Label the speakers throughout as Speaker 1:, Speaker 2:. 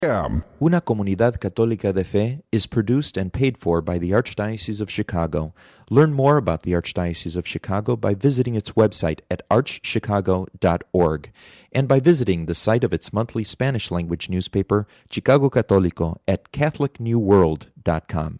Speaker 1: Una Comunidad Católica de Fe is produced and paid for by the Archdiocese of Chicago. Learn more about the Archdiocese of Chicago by visiting its website at archchicago.org and by visiting the site of its monthly Spanish-language newspaper, Chicago Católico, at catholicnewworld.com.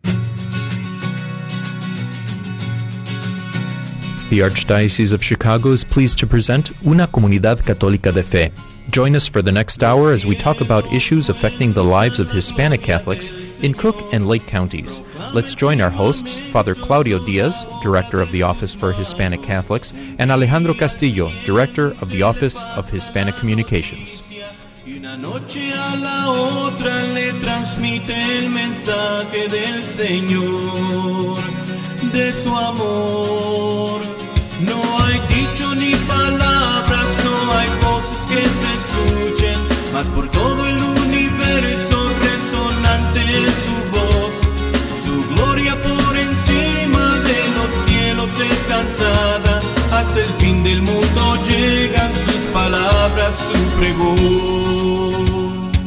Speaker 1: The Archdiocese of Chicago is pleased to present Una Comunidad Católica de Fe. Join us for the next hour as we talk about issues affecting the lives of Hispanic Catholics in Cook and Lake counties. Let's join our hosts, Father Claudio Diaz, Director of the Office for Hispanic Catholics, and Alejandro Castillo, Director of the Office of Hispanic Communications.
Speaker 2: Y una noche a la otra le transmite el mensaje del Señor, de su amor. No hay dicho ni palabras, no hay voces que se escuchen, mas por todo el universo resonante es su voz. Su gloria por encima de los cielos es cantada, hasta el fin del mundo llegan sus palabras, su pregón.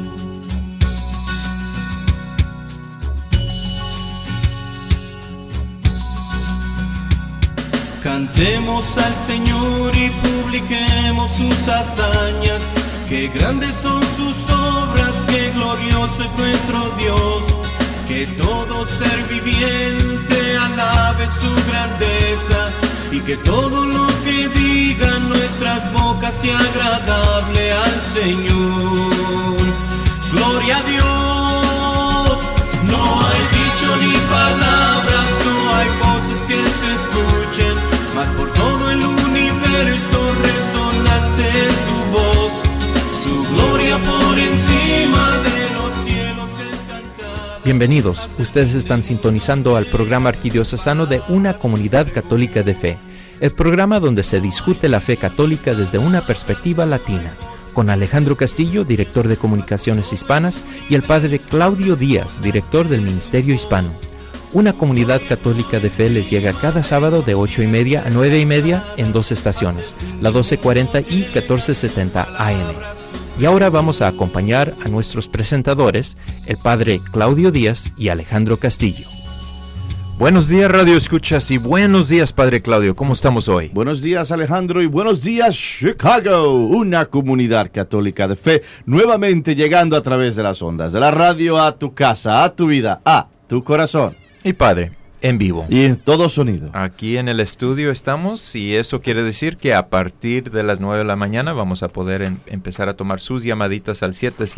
Speaker 2: Cantemos al Señor y publiquemos sus hazañas, que grandes son sus obras, que glorioso es nuestro Dios. Que todo ser viviente alabe su grandeza, y que todo lo que digan nuestras bocas sea agradable al Señor. Gloria a Dios. No hay dicho ni palabras, no hay voces que se escuchen, mas por todo el universo resonante es su voz. Su gloria por encima de los cielos es cantada.
Speaker 1: Bienvenidos, ustedes están sintonizando al programa arquidiocesano de Una Comunidad Católica de Fe, el programa donde se discute la fe católica desde una perspectiva latina, con Alejandro Castillo, director de Comunicaciones Hispanas, y el padre Claudio Díaz, director del Ministerio Hispano. Una Comunidad Católica de Fe les llega cada sábado de 8:30 a 9:30 en dos estaciones, la 1240 y 1470 AM. Y ahora vamos a acompañar a nuestros presentadores, el padre Claudio Díaz y Alejandro Castillo. Buenos días, Radio Escuchas, y buenos días, padre Claudio. ¿Cómo estamos hoy?
Speaker 3: Buenos días, Alejandro, y buenos días, Chicago. Una Comunidad Católica de Fe, nuevamente llegando a través de las ondas de la radio a tu casa, a tu vida, a tu corazón.
Speaker 1: Y padre, en vivo.
Speaker 3: Y en todo sonido.
Speaker 1: Aquí en el estudio estamos, y eso quiere decir que a partir de las 9 de la mañana vamos a poder empezar a tomar sus llamaditas al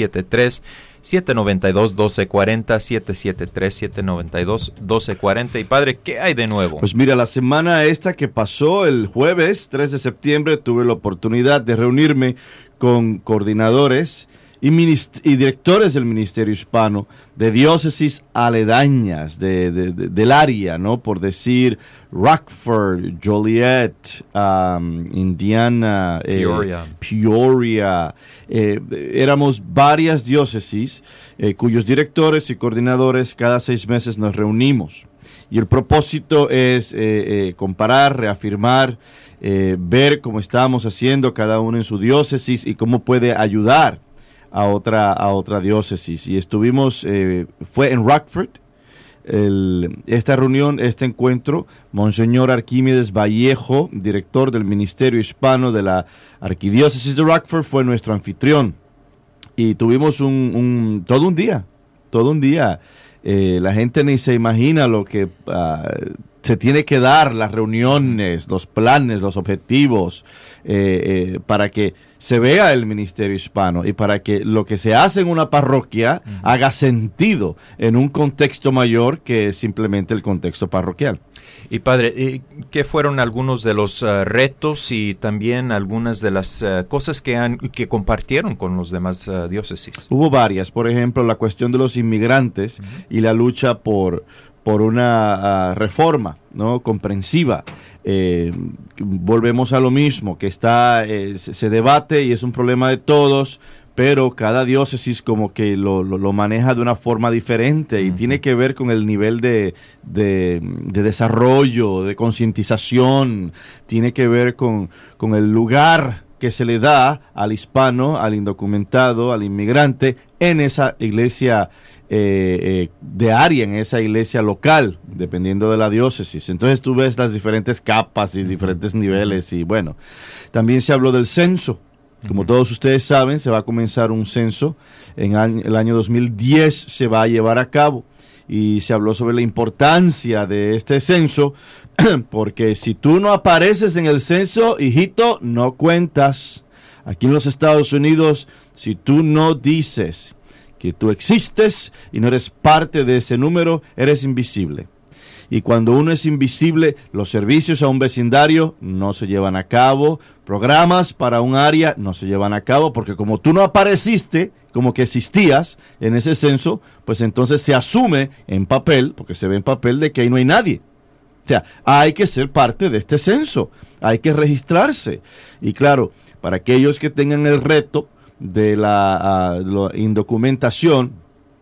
Speaker 1: 773-792-1240, 773-792-1240. Y padre, ¿qué hay de nuevo?
Speaker 3: Pues mira, la semana esta que pasó, el jueves 3 de septiembre, tuve la oportunidad de reunirme con coordinadores y directores del Ministerio Hispano de diócesis aledañas del área, ¿no? Por decir Rockford, Joliet, Indiana, Peoria. Éramos varias diócesis cuyos directores y coordinadores cada 6 meses nos reunimos. Y el propósito es comparar, reafirmar, ver cómo estamos haciendo cada uno en su diócesis y cómo puede ayudar a otra diócesis. Y estuvimos, fue en Rockford, esta reunión, este encuentro. Monseñor Arquímedes Vallejo, director del Ministerio Hispano de la Arquidiócesis de Rockford, fue nuestro anfitrión. Y tuvimos todo un día. La gente ni se imagina lo que se tiene que dar, las reuniones, los planes, los objetivos, para que se vea el Ministerio Hispano y para que lo que se hace en una parroquia haga sentido en un contexto mayor que simplemente el contexto parroquial.
Speaker 1: Y padre, ¿qué fueron algunos de los retos y también algunas de las cosas que compartieron con los demás diócesis?
Speaker 3: Hubo varias, por ejemplo, la cuestión de los inmigrantes y la lucha por una reforma, ¿no?, comprensiva. Volvemos a lo mismo, que se debate y es un problema de todos, pero cada diócesis como que lo maneja de una forma diferente y tiene que ver con el nivel de desarrollo, de concientización, tiene que ver con el lugar que se le da al hispano, al indocumentado, al inmigrante en esa iglesia de área, en esa iglesia local, dependiendo de la diócesis. Entonces tú ves las diferentes capas y diferentes niveles y bueno, también se habló del censo. Como todos ustedes saben, se va a comenzar un censo, en el año 2010 se va a llevar a cabo y se habló sobre la importancia de este censo, porque si tú no apareces en el censo, hijito, no cuentas. Aquí en los Estados Unidos, si tú no dices que tú existes y no eres parte de ese número, eres invisible. Y cuando uno es invisible, los servicios a un vecindario no se llevan a cabo, programas para un área no se llevan a cabo, porque como tú no apareciste, como que existías en ese censo, pues entonces se asume en papel, porque se ve en papel de que ahí no hay nadie. O sea, hay que ser parte de este censo, hay que registrarse. Y claro, para aquellos que tengan el reto de la indocumentación,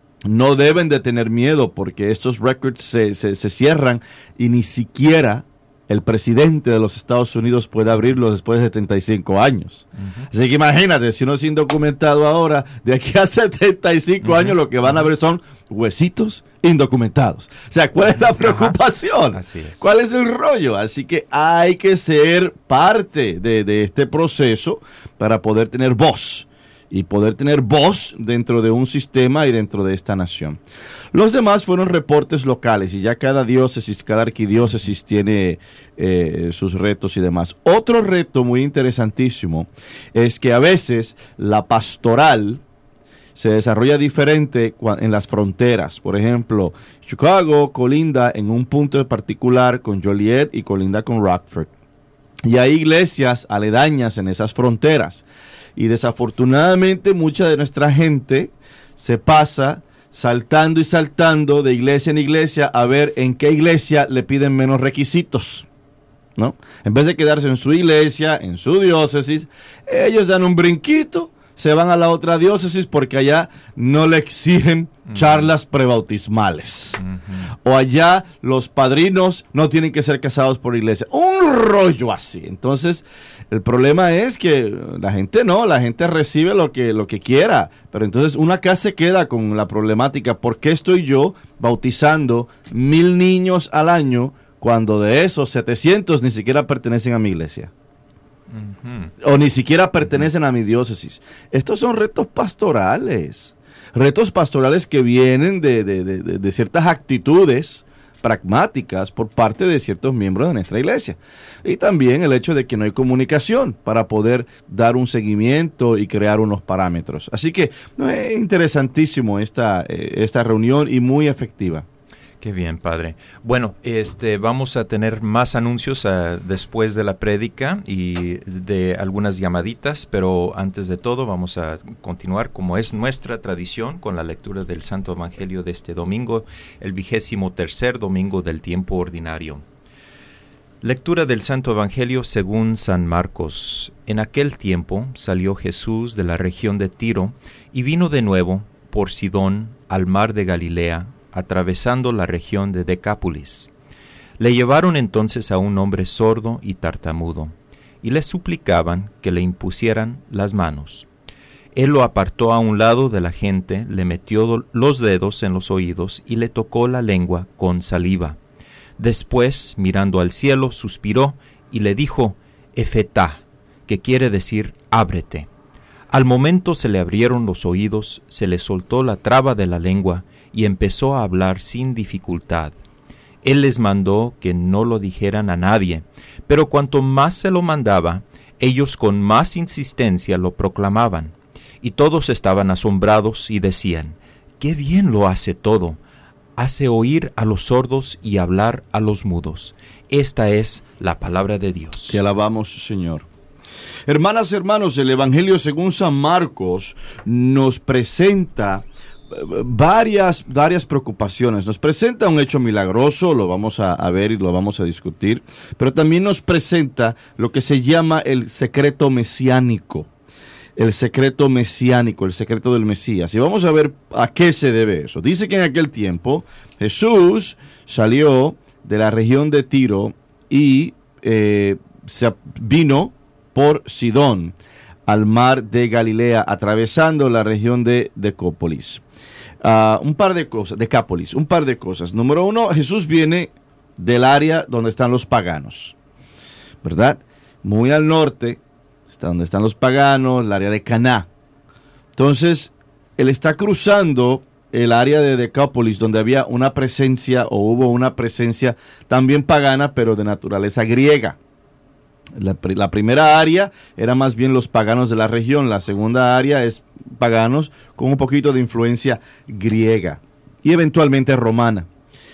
Speaker 3: no deben de tener miedo, porque estos records se cierran y ni siquiera el presidente de los Estados Unidos puede abrirlos después de 75 años. Así que imagínate, si uno es indocumentado ahora, de aquí a 75 años lo que van a ver son huesitos indocumentados. O sea, ¿cuál es la preocupación?
Speaker 1: Así es.
Speaker 3: ¿Cuál es el rollo? Así que hay que ser parte de este proceso para poder tener voz. Y poder tener voz dentro de un sistema y dentro de esta nación. Los demás fueron reportes locales y ya cada diócesis, cada arquidiócesis tiene sus retos y demás. Otro reto muy interesantísimo es que a veces la pastoral se desarrolla diferente en las fronteras. Por ejemplo, Chicago colinda en un punto particular con Joliet y colinda con Rockford. Y hay iglesias aledañas en esas fronteras. Y desafortunadamente mucha de nuestra gente se pasa saltando y saltando de iglesia en iglesia a ver en qué iglesia le piden menos requisitos, ¿no? En vez de quedarse en su iglesia, en su diócesis, ellos dan un brinquito, se van a la otra diócesis porque allá no le exigen charlas prebautismales. O allá los padrinos no tienen que ser casados por iglesia. Un rollo así. Entonces, el problema es que la gente recibe lo que quiera. Pero entonces uno acá se queda con la problemática. ¿Por qué estoy yo bautizando 1,000 niños al año cuando de esos 700 ni siquiera pertenecen a mi iglesia? O ni siquiera pertenecen a mi diócesis. Estos son retos pastorales que vienen de ciertas actitudes pragmáticas por parte de ciertos miembros de nuestra iglesia. Y también el hecho de que no hay comunicación para poder dar un seguimiento y crear unos parámetros. Así que es interesantísimo esta reunión y muy efectiva.
Speaker 1: Qué bien, padre. Bueno, vamos a tener más anuncios después de la prédica y de algunas llamaditas, pero antes de todo vamos a continuar, como es nuestra tradición, con la lectura del Santo Evangelio de este domingo, el 23º domingo del tiempo ordinario. Lectura del Santo Evangelio según San Marcos. En aquel tiempo salió Jesús de la región de Tiro y vino de nuevo por Sidón al mar de Galilea, atravesando la región de Decápolis. Le llevaron entonces a un hombre sordo y tartamudo, y le suplicaban que le impusieran las manos. Él lo apartó a un lado de la gente, le metió los dedos en los oídos y le tocó la lengua con saliva. Después, mirando al cielo, suspiró y le dijo, Efetá, que quiere decir, ábrete. Al momento se le abrieron los oídos, se le soltó la traba de la lengua, y empezó a hablar sin dificultad. Él les mandó que no lo dijeran a nadie, pero cuanto más se lo mandaba, ellos con más insistencia lo proclamaban. Y todos estaban asombrados y decían, ¡qué bien lo hace todo! Hace oír a los sordos y hablar a los mudos. Esta es la palabra de Dios.
Speaker 3: Te alabamos, Señor. Hermanas, hermanos, el Evangelio según San Marcos nos presenta varias preocupaciones. Nos presenta un hecho milagroso, lo vamos a ver y lo vamos a discutir, pero también nos presenta lo que se llama el secreto mesiánico. El secreto mesiánico, el secreto del Mesías. Y vamos a ver a qué se debe eso. Dice que en aquel tiempo Jesús salió de la región de Tiro y vino por Sidón, al mar de Galilea, atravesando la región de Decápolis. Un par de cosas. Número uno, Jesús viene del área donde están los paganos, ¿verdad? Muy al norte, está donde están los paganos, el área de Caná. Entonces, él está cruzando el área de Decápolis, donde había una presencia, o hubo una presencia también pagana, pero de naturaleza griega. La primera área era más bien los paganos de la región, la segunda área es paganos con un poquito de influencia griega y eventualmente romana.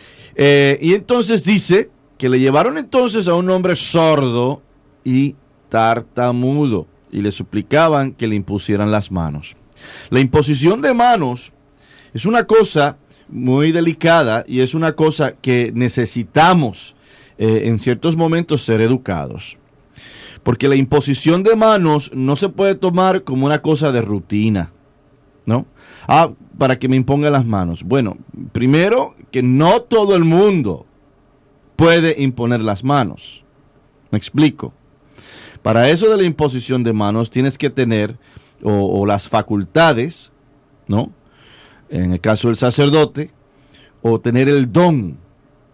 Speaker 3: Y entonces dice que le llevaron entonces a un hombre sordo y tartamudo y le suplicaban que le impusieran las manos. La imposición de manos es una cosa muy delicada y es una cosa que necesitamos en ciertos momentos ser educados. Porque la imposición de manos no se puede tomar como una cosa de rutina, ¿no? Para que me imponga las manos. Bueno, primero que no todo el mundo puede imponer las manos. Me explico. Para eso de la imposición de manos tienes que tener o las facultades, ¿no? En el caso del sacerdote, o tener el don.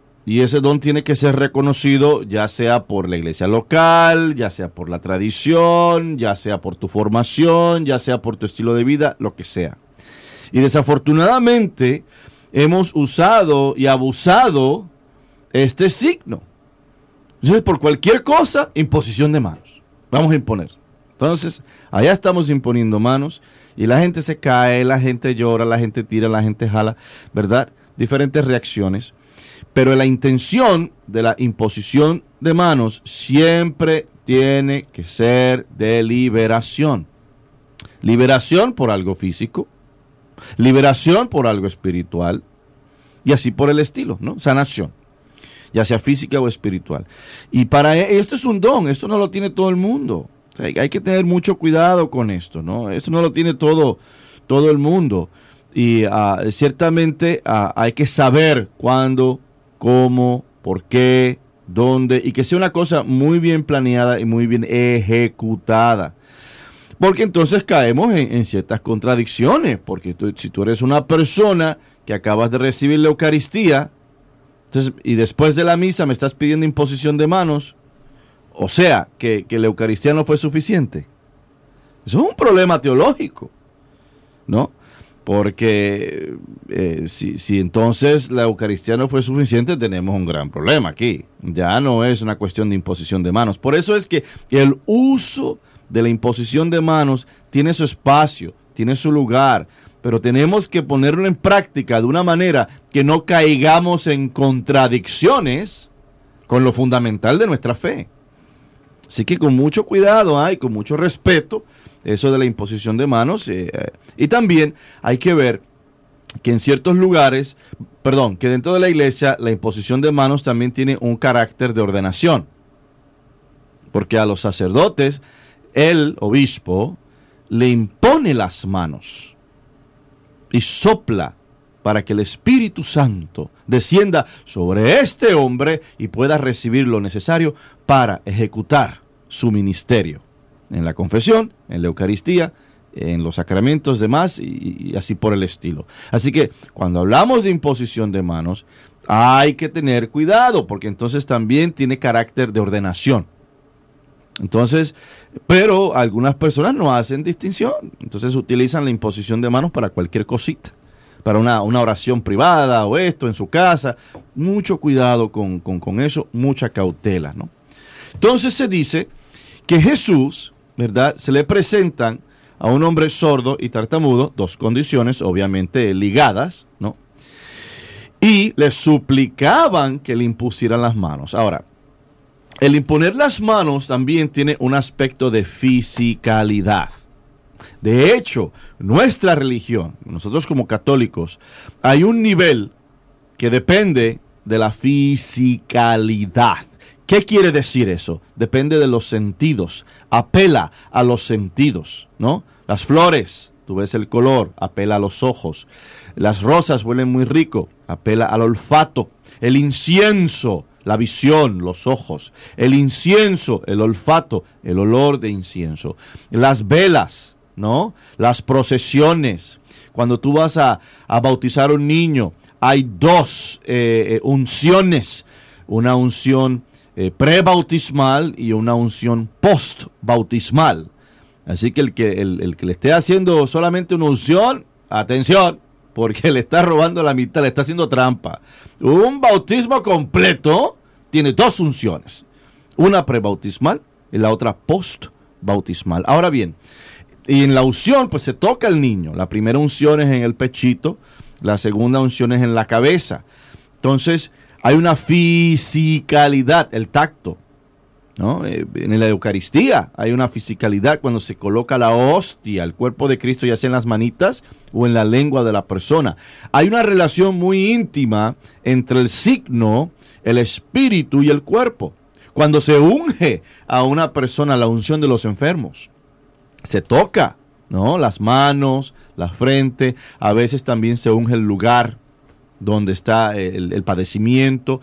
Speaker 3: Y ese don tiene que ser reconocido ya sea por la iglesia local, ya sea por la tradición, ya sea por tu formación, ya sea por tu estilo de vida, lo que sea. Y desafortunadamente hemos usado y abusado este signo. Entonces, por cualquier cosa, imposición de manos. Vamos a imponer. Entonces, allá estamos imponiendo manos y la gente se cae, la gente llora, la gente tira, la gente jala, ¿verdad? Diferentes reacciones. Pero la intención de la imposición de manos siempre tiene que ser de liberación. Liberación por algo físico, liberación por algo espiritual y así por el estilo, ¿no? Sanación, ya sea física o espiritual. Y para esto es un don, esto no lo tiene todo el mundo. O sea, hay que tener mucho cuidado con esto, ¿no? Esto no lo tiene todo el mundo. Y ciertamente hay que saber cuándo, cómo, por qué, dónde, y que sea una cosa muy bien planeada y muy bien ejecutada. Porque entonces caemos en ciertas contradicciones, porque si tú eres una persona que acabas de recibir la Eucaristía, entonces, y después de la misa me estás pidiendo imposición de manos, o sea, que la Eucaristía no fue suficiente. Eso es un problema teológico, ¿no? Porque si entonces la Eucaristía no fue suficiente, tenemos un gran problema aquí. Ya no es una cuestión de imposición de manos. Por eso es que el uso de la imposición de manos tiene su espacio, tiene su lugar, pero tenemos que ponerlo en práctica de una manera que no caigamos en contradicciones con lo fundamental de nuestra fe. Así que con mucho cuidado y con mucho respeto, eso de la imposición de manos, y también hay que ver que en ciertos lugares, que dentro de la iglesia la imposición de manos también tiene un carácter de ordenación, porque a los sacerdotes el obispo le impone las manos y sopla para que el Espíritu Santo descienda sobre este hombre y pueda recibir lo necesario para ejecutar su ministerio en la confesión, en la Eucaristía, en los sacramentos demás y así por el estilo. Así que cuando hablamos de imposición de manos, hay que tener cuidado, porque entonces también tiene carácter de ordenación. Entonces, pero algunas personas no hacen distinción, entonces utilizan la imposición de manos para cualquier cosita, para una oración privada o esto en su casa. Mucho cuidado con eso, mucha cautela, ¿no? Entonces se dice que Jesús, ¿verdad?, se le presentan a un hombre sordo y tartamudo, dos condiciones obviamente ligadas, ¿no? Y le suplicaban que le impusieran las manos. Ahora, el imponer las manos también tiene un aspecto de fisicalidad. De hecho, nuestra religión, nosotros como católicos, hay un nivel que depende de la fisicalidad. ¿Qué quiere decir eso? Depende de los sentidos, apela a los sentidos, ¿no? Las flores, tú ves el color, apela a los ojos. Las rosas huelen muy rico, apela al olfato. El incienso, la visión, los ojos, el incienso, el olfato, el olor de incienso, las velas, ¿no? Las procesiones. Cuando tú vas a bautizar a un niño, hay dos unciones, una unción prebautismal y una unción postbautismal. Así que el que le esté haciendo solamente una unción, atención, porque le está robando la mitad, le está haciendo trampa. Un bautismo completo tiene dos unciones, una prebautismal y la otra postbautismal. Ahora bien, y en la unción pues se toca al niño. La primera unción es en el pechito, la segunda unción es en la cabeza. Entonces hay una fisicalidad, el tacto, ¿no? En la Eucaristía hay una fisicalidad cuando se coloca la hostia, el cuerpo de Cristo, ya sea en las manitas o en la lengua de la persona. Hay una relación muy íntima entre el signo, el espíritu y el cuerpo. Cuando se unge a una persona, la unción de los enfermos, se toca, ¿no? Las manos, la frente, a veces también se unge el lugar donde está el padecimiento.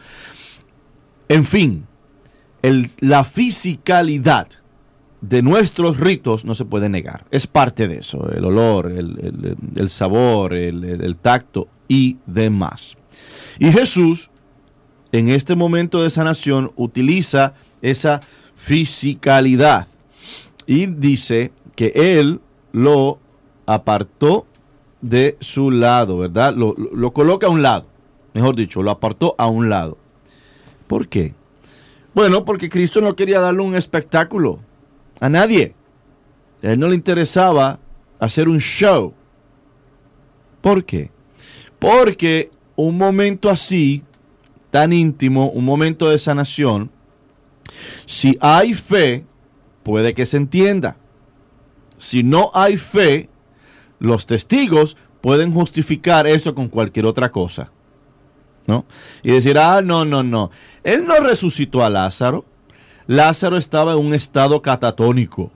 Speaker 3: En fin, la fisicalidad de nuestros ritos no se puede negar. Es parte de eso, el olor, el sabor, el tacto y demás. Y Jesús, en este momento de sanación, utiliza esa fisicalidad y dice que Él lo apartó de su lado, ¿verdad? Lo coloca a un lado, mejor dicho, lo apartó a un lado. ¿Por qué? Bueno, porque Cristo no quería darle un espectáculo a nadie. A Él no le interesaba hacer un show. ¿Por qué? Porque un momento así, tan íntimo, un momento de sanación, si hay fe, puede que se entienda. Si no hay fe, los testigos pueden justificar eso con cualquier otra cosa, ¿no? Y decir, no. Él no resucitó a Lázaro. Lázaro estaba en un estado catatónico.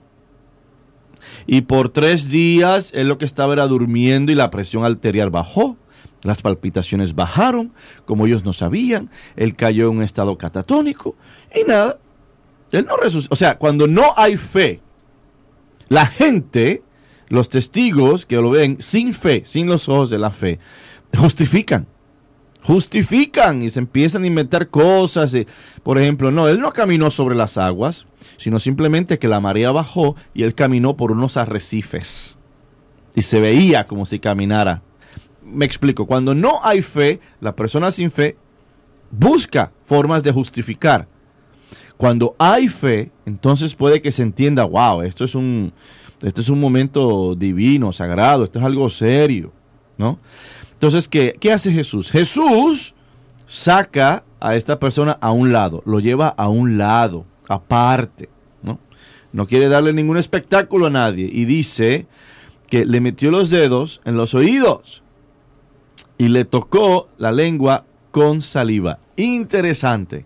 Speaker 3: Y por 3 días, él lo que estaba era durmiendo y la presión arterial bajó. Las palpitaciones bajaron, como ellos no sabían. Él cayó en un estado catatónico y nada. Él no resucitó. O sea, cuando no hay fe, la gente, los testigos que lo ven sin fe, sin los ojos de la fe, justifican y se empiezan a inventar cosas. Por ejemplo, no, él no caminó sobre las aguas, sino simplemente que la marea bajó y él caminó por unos arrecifes y se veía como si caminara. Me explico, cuando no hay fe, la persona sin fe busca formas de justificar. Cuando hay fe, entonces puede que se entienda, wow, esto es un momento divino, sagrado, esto es algo serio, ¿no? Entonces, ¿qué hace Jesús? Jesús saca a esta persona a un lado, lo lleva a un lado, aparte, ¿no? No quiere darle ningún espectáculo a nadie y dice que le metió los dedos en los oídos y le tocó la lengua con saliva. Interesante.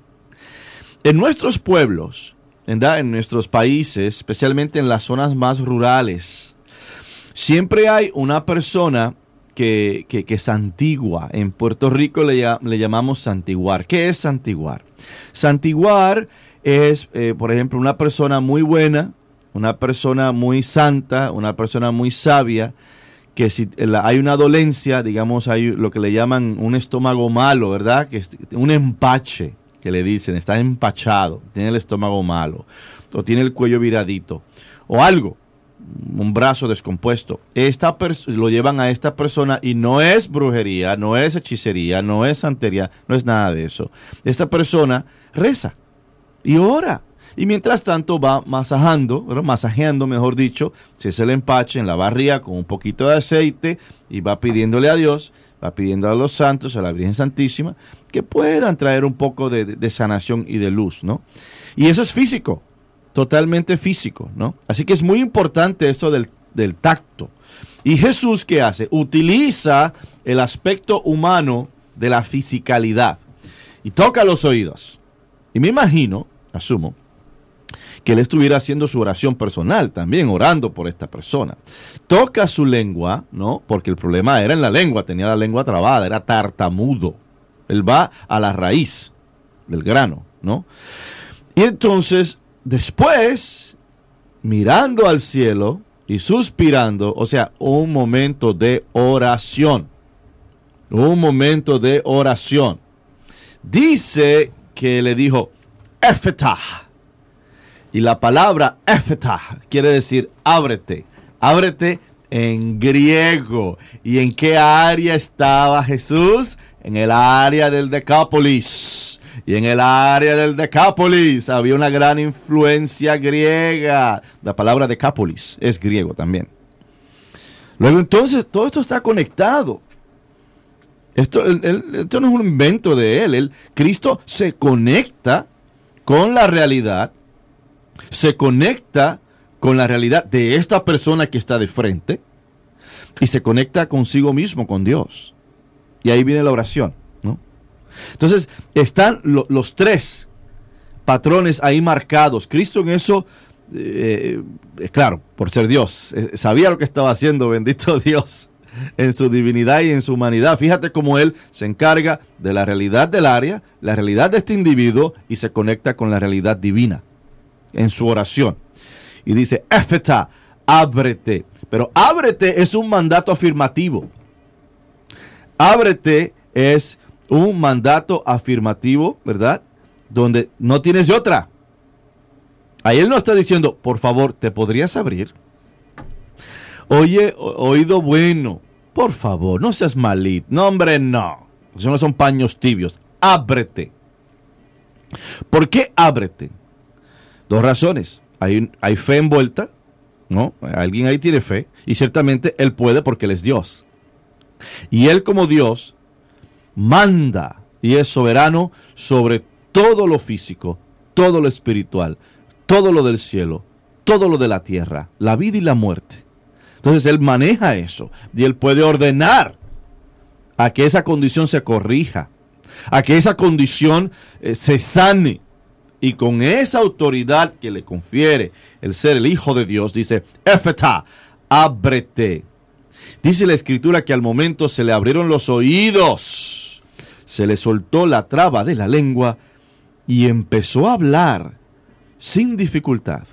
Speaker 3: En nuestros pueblos, ¿verdad? En nuestros países, especialmente en las zonas más rurales, siempre hay una persona que santigua. En Puerto Rico le llamamos santiguar. ¿Qué es santiguar? Santiguar es, por ejemplo, una persona muy buena, una persona muy santa, una persona muy sabia, que si hay una dolencia, digamos, hay lo que le llaman un estómago malo, ¿verdad? Que es un empache, que le dicen, está empachado, tiene el estómago malo, o tiene el cuello viradito, o algo, un brazo descompuesto. Lo llevan a esta persona y no es brujería, no es hechicería, no es santería, no es nada de eso. Esta persona reza y ora. Y mientras tanto va masajeando, mejor dicho, si es el empache en la barriga con un poquito de aceite y va pidiéndole a Dios, va pidiendo a los santos, a la Virgen Santísima, que puedan traer un poco de sanación y de luz, ¿no? Y eso es físico, totalmente físico, ¿no? Así que es muy importante esto del tacto. Y Jesús, ¿qué hace? Utiliza el aspecto humano de la fisicalidad y toca los oídos. Y me imagino, asumo, que él estuviera haciendo su oración personal también, orando por esta persona. Toca su lengua, ¿no? Porque el problema era en la lengua, tenía la lengua trabada, era tartamudo. Él va a la raíz, del grano, ¿no? Y entonces, después, mirando al cielo y suspirando, o sea, un momento de oración. Un momento de oración. Dice que le dijo, Ephetah. Y la palabra Ephetah quiere decir ábrete. Ábrete en griego. ¿Y en qué área estaba Jesús? En el área del Decápolis. Y en el área del Decápolis había una gran influencia griega. La palabra Decápolis es griego también. Luego entonces todo esto está conectado. Esto no es un invento de él. Cristo se conecta con la realidad. Se conecta con la realidad de esta persona que está de frente. Y se conecta consigo mismo, con Dios. Y ahí viene la oración, ¿no? Entonces, están los tres patrones ahí marcados. Cristo en eso, claro, por ser Dios, sabía lo que estaba haciendo, bendito Dios, en su divinidad y en su humanidad. Fíjate cómo Él se encarga de la realidad del área, la realidad de este individuo, y se conecta con la realidad divina en su oración. Y dice, Ephetah, ábrete. Pero ábrete es un mandato afirmativo. Ábrete es un mandato afirmativo, ¿verdad? Donde no tienes de otra. Ahí Él no está diciendo, por favor, ¿te podrías abrir? Oye, oído bueno, por favor, no seas malito. No, hombre, no. Eso no son paños tibios. Ábrete. ¿Por qué ábrete? Dos razones. Hay fe envuelta, ¿no? Alguien ahí tiene fe. Y ciertamente Él puede porque Él es Dios. Y Él como Dios manda y es soberano sobre todo lo físico, todo lo espiritual, todo lo del cielo, todo lo de la tierra, la vida y la muerte. Entonces Él maneja eso y Él puede ordenar a que esa condición se corrija, a que esa condición se sane. Y con esa autoridad que le confiere el ser el Hijo de Dios, dice, Ephetah, ábrete. Dice la Escritura que al momento se le abrieron los oídos, se le soltó la traba de la lengua y empezó a hablar sin dificultad.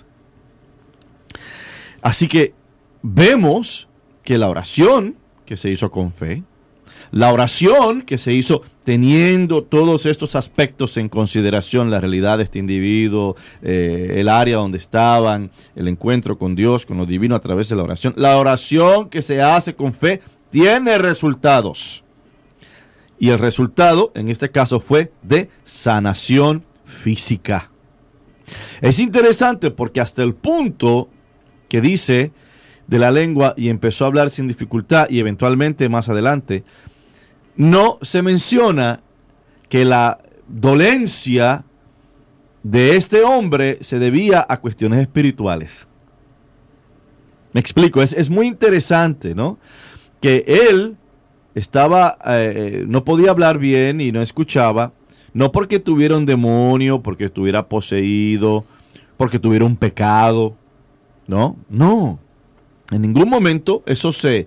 Speaker 3: Así que vemos que la oración que se hizo con fe, la oración que se hizo teniendo todos estos aspectos en consideración, la realidad de este individuo, el área donde estaban, el encuentro con Dios, con lo divino a través de la oración que se hace con fe tiene resultados. Y el resultado, en este caso, fue de sanación física. Es interesante porque hasta el punto que dice de la lengua y empezó a hablar sin dificultad y eventualmente más adelante, no se menciona que la dolencia de este hombre se debía a cuestiones espirituales. Me explico, es muy interesante, ¿no? Que él estaba, no podía hablar bien y no escuchaba, no porque tuviera un demonio, porque estuviera poseído, porque tuviera un pecado, ¿no? No, en ningún momento eso se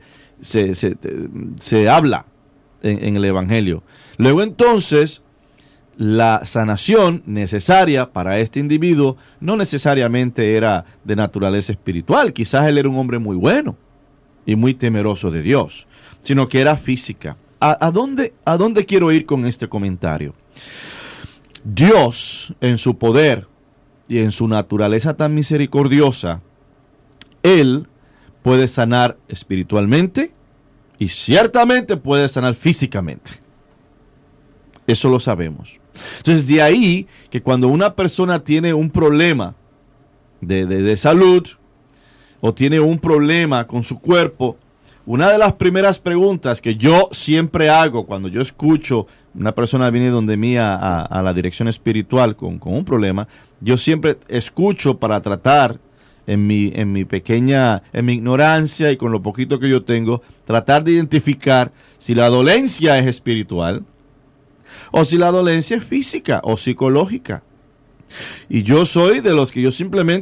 Speaker 3: habla en el Evangelio. Luego entonces, la sanación necesaria para este individuo no necesariamente era de naturaleza espiritual. Quizás él era un hombre muy bueno y muy temeroso de Dios, sino que era física. ¿A dónde quiero ir con este comentario? Dios, en su poder y en su naturaleza tan misericordiosa, Él puede sanar espiritualmente y ciertamente puede sanar físicamente. Eso lo sabemos. Entonces, de ahí que cuando una persona tiene un problema de salud o tiene un problema con su cuerpo, una de las primeras preguntas que yo siempre hago cuando yo escucho una persona viene donde mí a la dirección espiritual con un problema, yo siempre escucho para tratar en mi ignorancia y con lo poquito que yo tengo, tratar de identificar si la dolencia es espiritual o si la dolencia es física o psicológica. Y yo soy de los que yo simplemente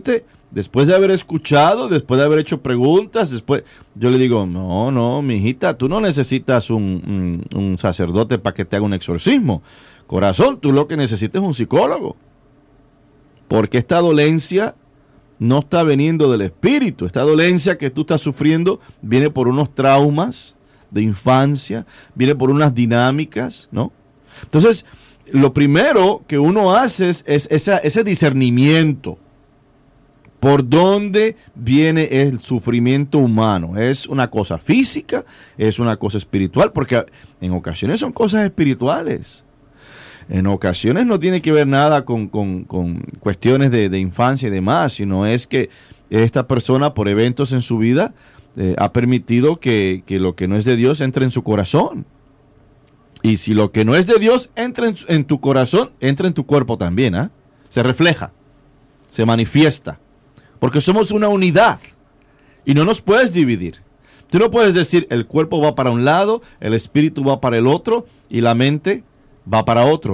Speaker 3: después de haber escuchado, después de haber hecho preguntas, yo le digo, no, mi hijita, tú no necesitas un sacerdote para que te haga un exorcismo. Corazón, tú lo que necesitas es un psicólogo. Porque esta dolencia no está viniendo del espíritu. Esta dolencia que tú estás sufriendo viene por unos traumas de infancia, viene por unas dinámicas, ¿no? Entonces, lo primero que uno hace es ese discernimiento. ¿Por dónde viene el sufrimiento humano? ¿Es una cosa física? ¿Es una cosa espiritual? Porque en ocasiones son cosas espirituales. En ocasiones no tiene que ver nada con cuestiones de infancia y demás, sino es que esta persona, por eventos en su vida, ha permitido que lo que no es de Dios entre en su corazón. Y si lo que no es de Dios entra en tu corazón, entra en tu cuerpo también, ¿eh? Se refleja, se manifiesta. Porque somos una unidad y no nos puedes dividir. Tú no puedes decir el cuerpo va para un lado, el espíritu va para el otro y la mente va para otro.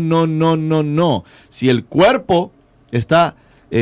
Speaker 3: No. Si el cuerpo está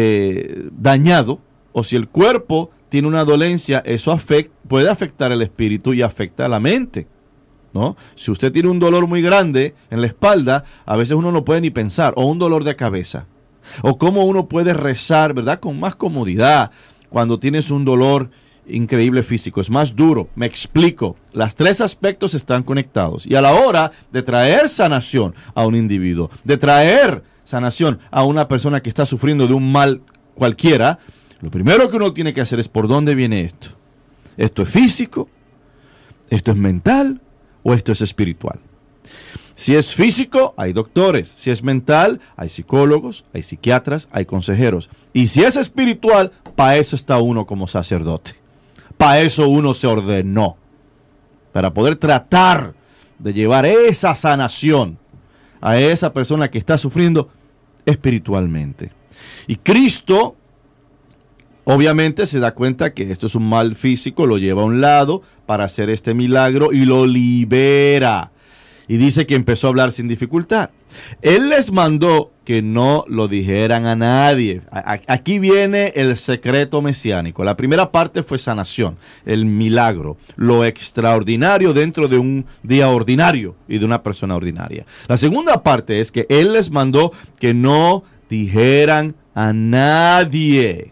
Speaker 3: dañado o si el cuerpo tiene una dolencia, eso puede afectar el espíritu y afecta a la mente, ¿no? Si usted tiene un dolor muy grande en la espalda, a veces uno no puede ni pensar, o un dolor de cabeza. O cómo uno puede rezar, ¿verdad? Con más comodidad cuando tienes un dolor increíble físico. Es más duro. Me explico. Los tres aspectos están conectados. Y a la hora de traer sanación a un individuo, de traer sanación a una persona que está sufriendo de un mal cualquiera, lo primero que uno tiene que hacer es por dónde viene esto. ¿Esto es físico? ¿Esto es mental? ¿O esto es espiritual? Si es físico, hay doctores. Si es mental, hay psicólogos, hay psiquiatras, hay consejeros. Y si es espiritual, para eso está uno como sacerdote. Para eso uno se ordenó. Para poder tratar de llevar esa sanación a esa persona que está sufriendo espiritualmente. Y Cristo, obviamente, se da cuenta que esto es un mal físico, lo lleva a un lado para hacer este milagro y lo libera. Y dice que empezó a hablar sin dificultad. Él les mandó que no lo dijeran a nadie. Aquí viene el secreto mesiánico. La primera parte fue sanación, el milagro, lo extraordinario dentro de un día ordinario y de una persona ordinaria. La segunda parte es que Él les mandó que no dijeran a nadie.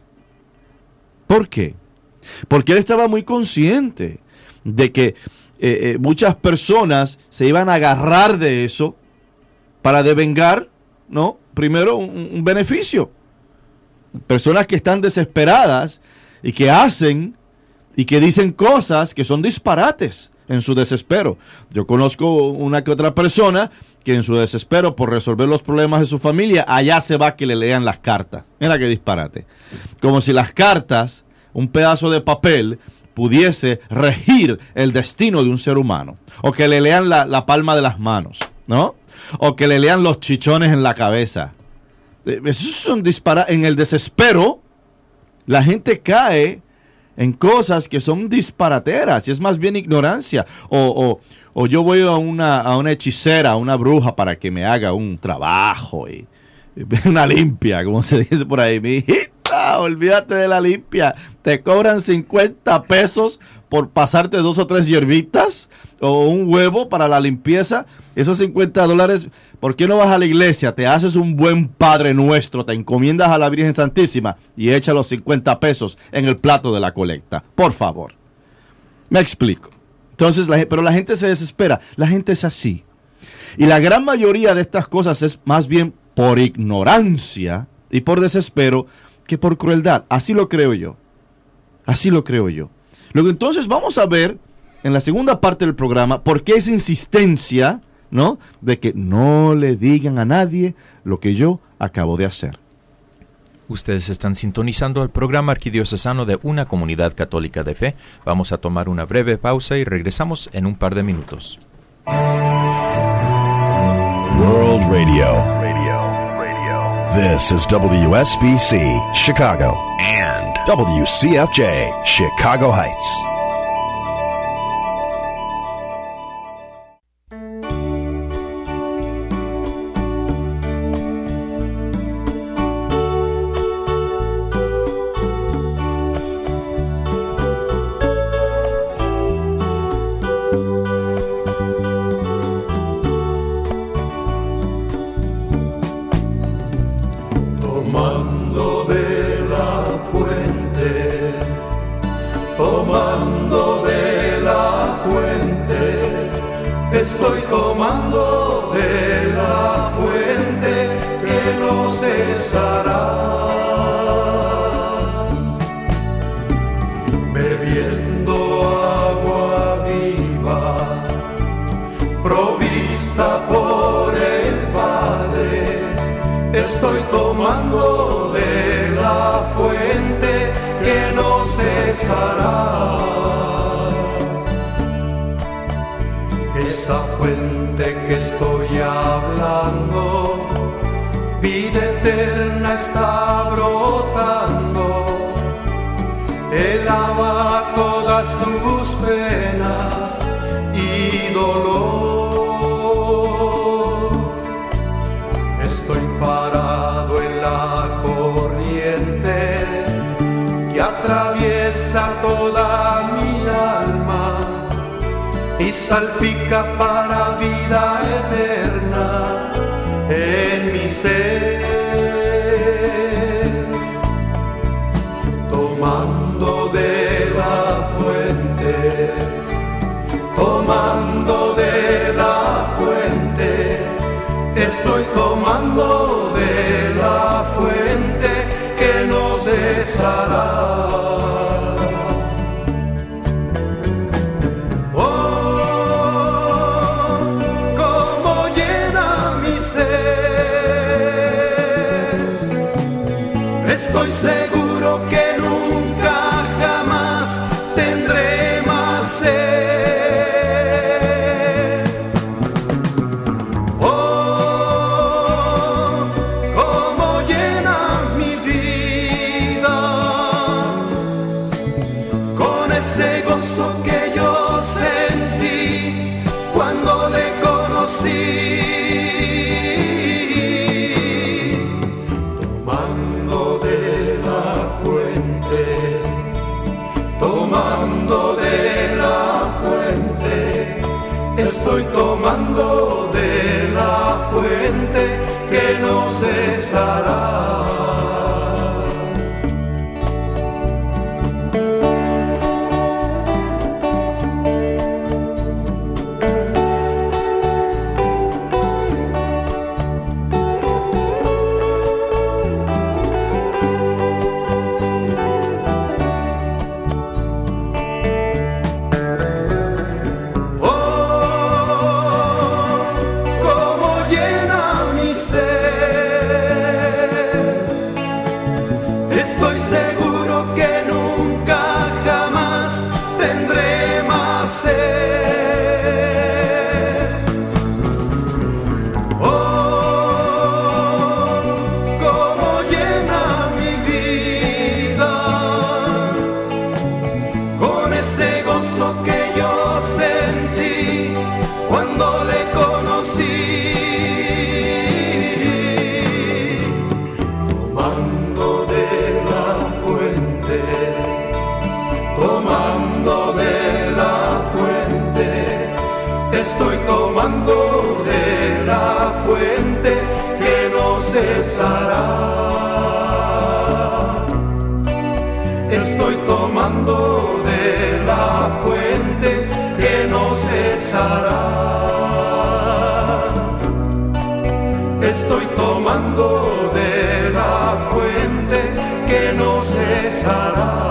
Speaker 3: ¿Por qué? Porque Él estaba muy consciente de que muchas personas se iban a agarrar de eso para devengar, ¿no? Primero un beneficio. Personas que están desesperadas y que hacen y que dicen cosas que son disparates en su desespero. Yo conozco una que otra persona que en su desespero por resolver los problemas de su familia, allá se va que le lean las cartas. Mira qué disparate. Como si las cartas, un pedazo de papel, pudiese regir el destino de un ser humano. O que le lean la palma de las manos, ¿no? O que le lean los chichones en la cabeza. Esos son disparates. En el desespero, la gente cae en cosas que son disparateras. Y es más bien ignorancia. O yo voy a una hechicera, a una bruja para que me haga un trabajo. Y una limpia, como se dice por ahí. Mi hijita, olvídate de la limpia. Te cobran 50 pesos por pasarte 2 o 3 hierbitas o un huevo para la limpieza. Esos $50, ¿por qué no vas a la iglesia? Te haces un buen Padre Nuestro, te encomiendas a la Virgen Santísima y echa los 50 pesos en el plato de la colecta. Por favor. Me explico. Entonces, pero la gente se desespera. La gente es así. Y la gran mayoría de estas cosas es más bien por ignorancia y por desespero que por crueldad. Así lo creo yo. Así lo creo yo. Luego entonces vamos a ver en la segunda parte del programa por qué esa insistencia, ¿no?, de que no le digan a nadie lo que yo acabo de hacer.
Speaker 1: Ustedes están sintonizando el programa arquidiocesano de una comunidad católica de fe. Vamos a tomar una breve pausa y regresamos en un par de minutos.
Speaker 4: World Radio. This is WSBC, Chicago, and WCFJ, Chicago Heights.
Speaker 2: tomando de la fuente que no cesará, bebiendo agua viva, provista por el Padre. Estoy tomando de la fuente que no cesará. Esa fuente que estoy hablando, vida eterna está brotando. Él lava todas tus penas y dolor. Estoy parado en la corriente que atraviesa toda mi alma y salpica para vida eterna en mi ser. Tomando de la fuente, tomando de la fuente, estoy tomando de la fuente que no cesará. Estoy seguro que nunca jamás tendré más sed. Oh, cómo llena mi vida con ese gozo que yo sentí cuando le conocí. Estoy tomando de la fuente que no cesará. Estoy seguro que nunca jamás tendré más sed. Oh, cómo llena mi vida con ese gozo que yo sentí cuando le conocí. Estoy tomando de la fuente que no cesará. Estoy tomando de la fuente que no cesará. Estoy tomando de la fuente que no cesará.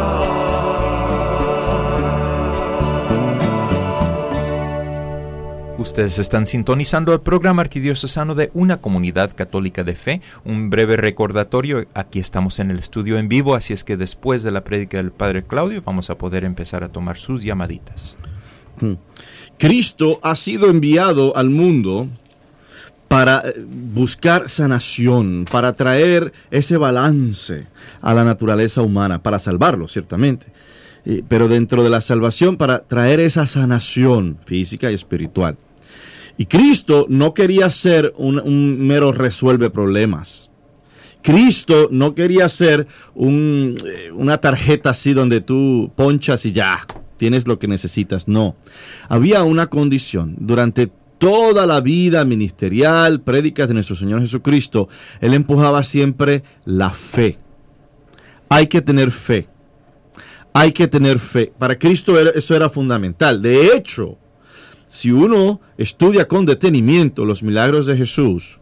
Speaker 1: Ustedes están sintonizando el programa arquidiocesano de Una Comunidad Católica de Fe. Un breve recordatorio, aquí estamos en el estudio en vivo, así es que después de la prédica del Padre Claudio vamos a poder empezar a tomar sus llamaditas.
Speaker 3: Cristo ha sido enviado al mundo para buscar sanación, para traer ese balance a la naturaleza humana, para salvarlo, ciertamente. Pero dentro de la salvación, para traer esa sanación física y espiritual. Y Cristo no quería ser un mero resuelve problemas. Cristo no quería ser una tarjeta así donde tú ponchas y ya, tienes lo que necesitas. No, había una condición. Durante toda la vida ministerial, prédicas de nuestro Señor Jesucristo, Él empujaba siempre la fe. Hay que tener fe. Hay que tener fe. Para Cristo eso era fundamental. De hecho, si uno estudia con detenimiento los milagros de Jesús,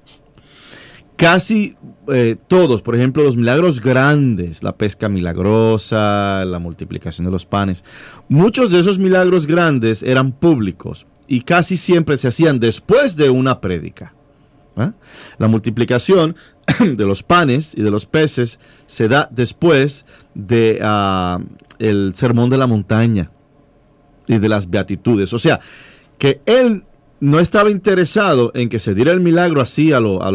Speaker 3: casi todos, por ejemplo, los milagros grandes, la pesca milagrosa, la multiplicación de los panes, muchos de esos milagros grandes eran públicos y casi siempre se hacían después de una prédica. La multiplicación de los panes y de los peces se da después de el sermón de la montaña y de las beatitudes. O sea, que él no estaba interesado en que se diera el milagro así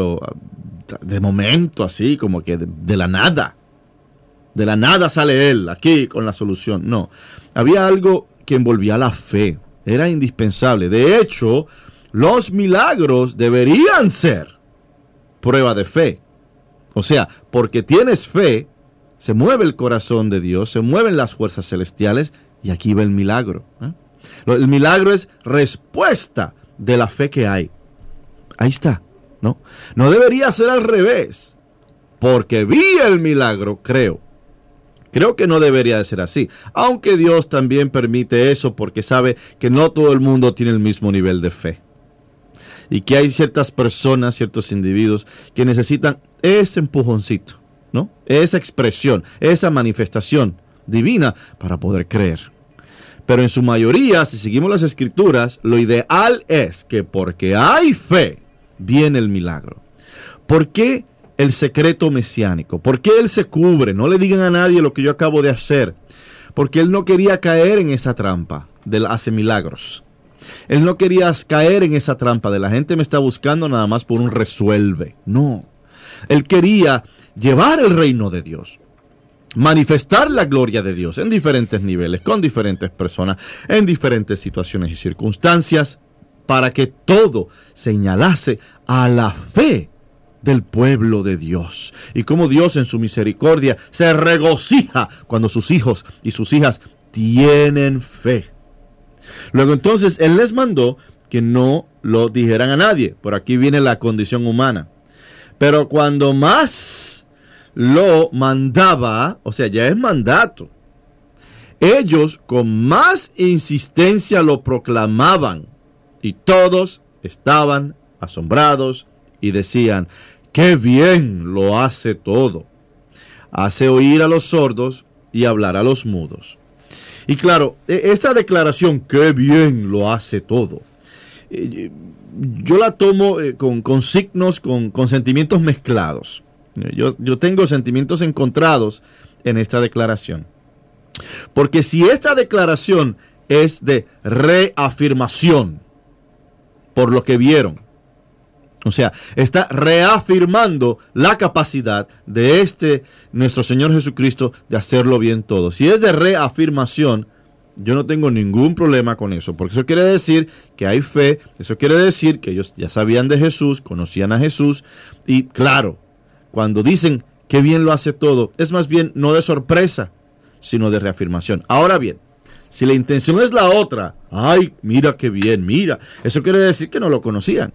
Speaker 3: de momento, así como que de la nada. De la nada sale él aquí con la solución. No, había algo que envolvía la fe. Era indispensable. De hecho, los milagros deberían ser prueba de fe. O sea, porque tienes fe, se mueve el corazón de Dios, se mueven las fuerzas celestiales y aquí va el milagro. El milagro es respuesta de la fe que hay. Ahí está, ¿no? No debería ser al revés. Porque vi el milagro, creo. Creo que no debería de ser así. Aunque Dios también permite eso porque sabe que no todo el mundo tiene el mismo nivel de fe. Y que hay ciertas personas, ciertos individuos que necesitan ese empujoncito, ¿no? Esa expresión, esa manifestación divina para poder creer. Pero en su mayoría, si seguimos las escrituras, lo ideal es que porque hay fe, viene el milagro. ¿Por qué el secreto mesiánico? ¿Por qué él se cubre? No le digan a nadie lo que yo acabo de hacer. Porque él no quería caer en esa trampa del hace milagros. Él no quería caer en esa trampa de la gente me está buscando nada más por un resuelve. No. Él quería llevar el reino de Dios. Manifestar la gloria de Dios en diferentes niveles, con diferentes personas, en diferentes situaciones y circunstancias, para que todo señalase a la fe del pueblo de Dios. Y como Dios en su misericordia se regocija cuando sus hijos y sus hijas tienen fe. Luego entonces Él les mandó que no lo dijeran a nadie. Por aquí viene la condición humana. Pero cuando más lo mandaba, o sea, ya es mandato, ellos con más insistencia lo proclamaban y todos estaban asombrados y decían, ¡qué bien lo hace todo! Hace oír a los sordos y hablar a los mudos. Y claro, esta declaración, ¡qué bien lo hace todo! Yo la tomo con signos, con sentimientos mezclados. Yo tengo sentimientos encontrados en esta declaración. Porque si esta declaración es de reafirmación por lo que vieron, o sea, está reafirmando la capacidad de nuestro Señor Jesucristo de hacerlo bien todo. Si es de reafirmación, yo no tengo ningún problema con eso, porque eso quiere decir que hay fe, eso quiere decir que ellos ya sabían de Jesús, conocían a Jesús, y claro, cuando dicen que bien lo hace todo, es más bien no de sorpresa, sino de reafirmación. Ahora bien, si la intención es la otra, ¡ay, mira qué bien, mira! Eso quiere decir que no lo conocían.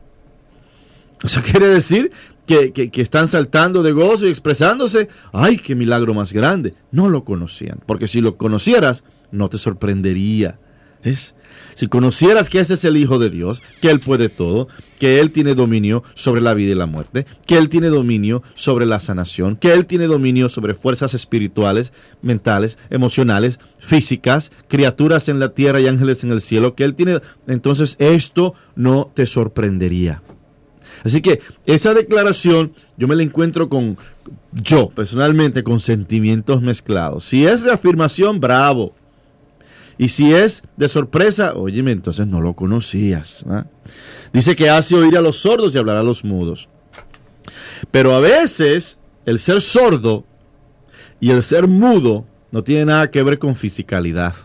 Speaker 3: Eso quiere decir que están saltando de gozo y expresándose, ¡ay, qué milagro más grande! No lo conocían, porque si lo conocieras, no te sorprendería. ¿Es? Si conocieras que ese es el Hijo de Dios, que Él puede todo, que Él tiene dominio sobre la vida y la muerte, que Él tiene dominio sobre la sanación, que Él tiene dominio sobre fuerzas espirituales, mentales, emocionales, físicas, criaturas en la tierra y ángeles en el cielo, que Él tiene, entonces esto no te sorprendería. Así que esa declaración yo me la encuentro yo personalmente con sentimientos mezclados. Si es reafirmación, bravo. Y si es de sorpresa, óyeme, entonces no lo conocías, ¿eh? Dice que hace oír a los sordos y hablar a los mudos. Pero a veces el ser sordo y el ser mudo no tiene nada que ver con fisicalidad.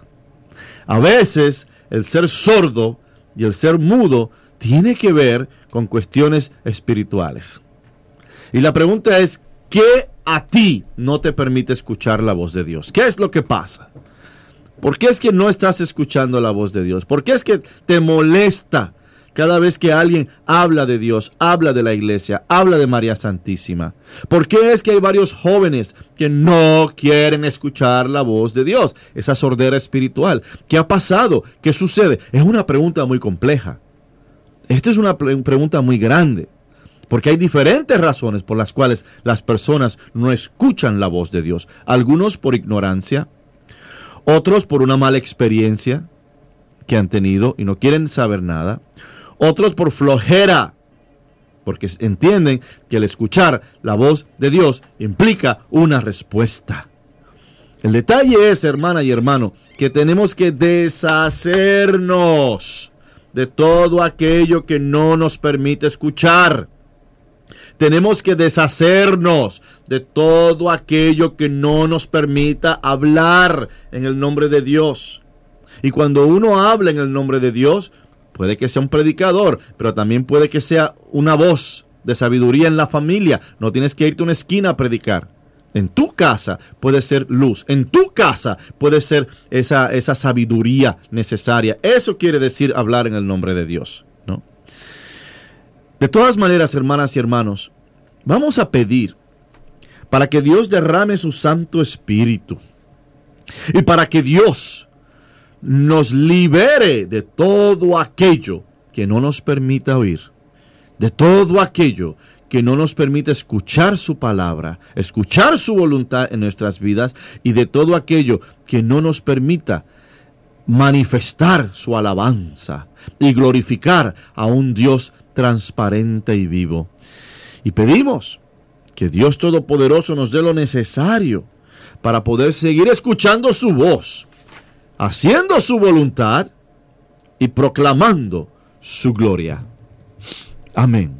Speaker 3: A veces el ser sordo y el ser mudo tiene que ver con cuestiones espirituales. Y la pregunta es, ¿qué a ti no te permite escuchar la voz de Dios? ¿Qué es lo que pasa? ¿Por qué es que no estás escuchando la voz de Dios? ¿Por qué es que te molesta cada vez que alguien habla de Dios, habla de la iglesia, habla de María Santísima? ¿Por qué es que hay varios jóvenes que no quieren escuchar la voz de Dios? Esa sordera espiritual. ¿Qué ha pasado? ¿Qué sucede? Es una pregunta muy compleja. Esta es una pregunta muy grande, porque hay diferentes razones por las cuales las personas no escuchan la voz de Dios. Algunos por ignorancia, otros por una mala experiencia que han tenido y no quieren saber nada. Otros por flojera, porque entienden que el escuchar la voz de Dios implica una respuesta. El detalle es, hermana y hermano, que tenemos que deshacernos de todo aquello que no nos permite escuchar. Tenemos que deshacernos de todo aquello que no nos permita hablar en el nombre de Dios. Y cuando uno habla en el nombre de Dios, puede que sea un predicador, pero también puede que sea una voz de sabiduría en la familia. No tienes que irte a una esquina a predicar. En tu casa puede ser luz. En tu casa puede ser esa sabiduría necesaria. Eso quiere decir hablar en el nombre de Dios, ¿no? De todas maneras, hermanas y hermanos, vamos a pedir para que Dios derrame su Santo Espíritu y para que Dios nos libere de todo aquello que no nos permita oír, de todo aquello que no nos permite escuchar su palabra, escuchar su voluntad en nuestras vidas, y de todo aquello que no nos permita manifestar su alabanza y glorificar a un Dios transparente y vivo. Y pedimos que Dios Todopoderoso nos dé lo necesario para poder seguir escuchando su voz, haciendo su voluntad y proclamando su gloria. Amén.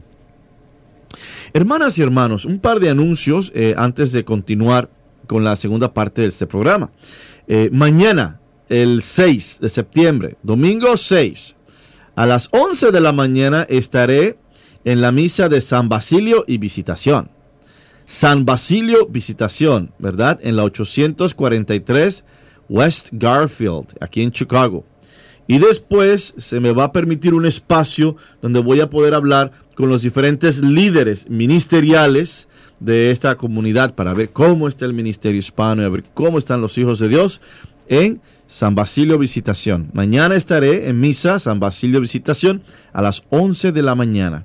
Speaker 3: Hermanas y hermanos, un par de anuncios antes de continuar con la segunda parte de este programa. Mañana, el 6 de septiembre, domingo 6, a las 11 de la mañana estaré en la misa de San Basilio y Visitación. San Basilio Visitación, ¿verdad? En la 843 West Garfield, aquí en Chicago. Y después se me va a permitir un espacio donde voy a poder hablar con los diferentes líderes ministeriales de esta comunidad para ver cómo está el ministerio hispano y a ver cómo están los hijos de Dios en San Basilio Visitación. Mañana estaré en misa San Basilio Visitación a las 11 de la mañana.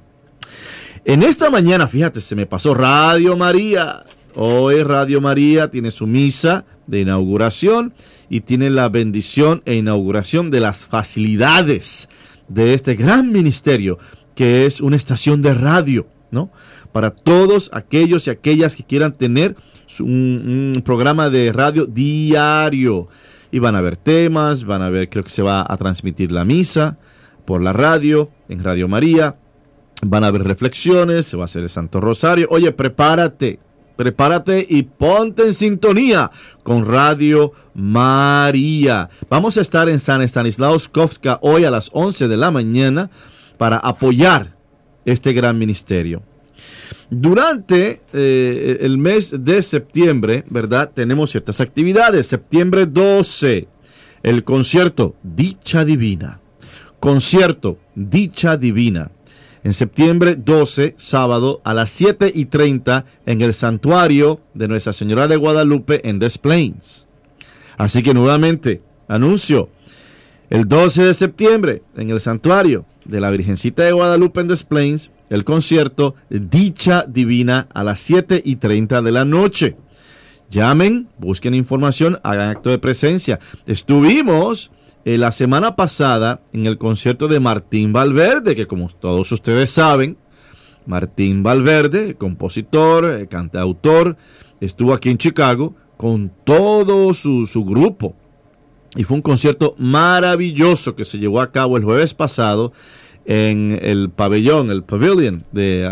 Speaker 3: En esta mañana, fíjate, se me pasó Radio María. Hoy Radio María tiene su misa de inauguración y tiene la bendición e inauguración de las facilidades de este gran ministerio que es una estación de radio, ¿no? Para todos aquellos y aquellas que quieran tener un programa de radio diario. Y van a haber temas, van a ver, creo que se va a transmitir la misa por la radio, en Radio María. Van a haber reflexiones, se va a hacer el Santo Rosario. Oye, prepárate y ponte en sintonía con Radio María. Vamos a estar en San Stanislaus Kofka hoy a las 11 de la mañana para apoyar este gran ministerio. Durante el mes de septiembre, ¿verdad? Tenemos ciertas actividades. Septiembre 12, el concierto Dicha Divina. Concierto Dicha Divina. En septiembre 12, sábado, a las 7:30 en el santuario de Nuestra Señora de Guadalupe en Des Plaines. Así que nuevamente, anuncio, el 12 de septiembre en el santuario de la Virgencita de Guadalupe en Des Plaines, el concierto Dicha Divina a las 7:30 de la noche. Llamen, busquen información, hagan acto de presencia. Estuvimos la semana pasada en el concierto de Martín Valverde, que como todos ustedes saben, Martín Valverde, compositor, cantautor, estuvo aquí en Chicago con todo su grupo. Y fue un concierto maravilloso que se llevó a cabo el jueves pasado en el pavilion de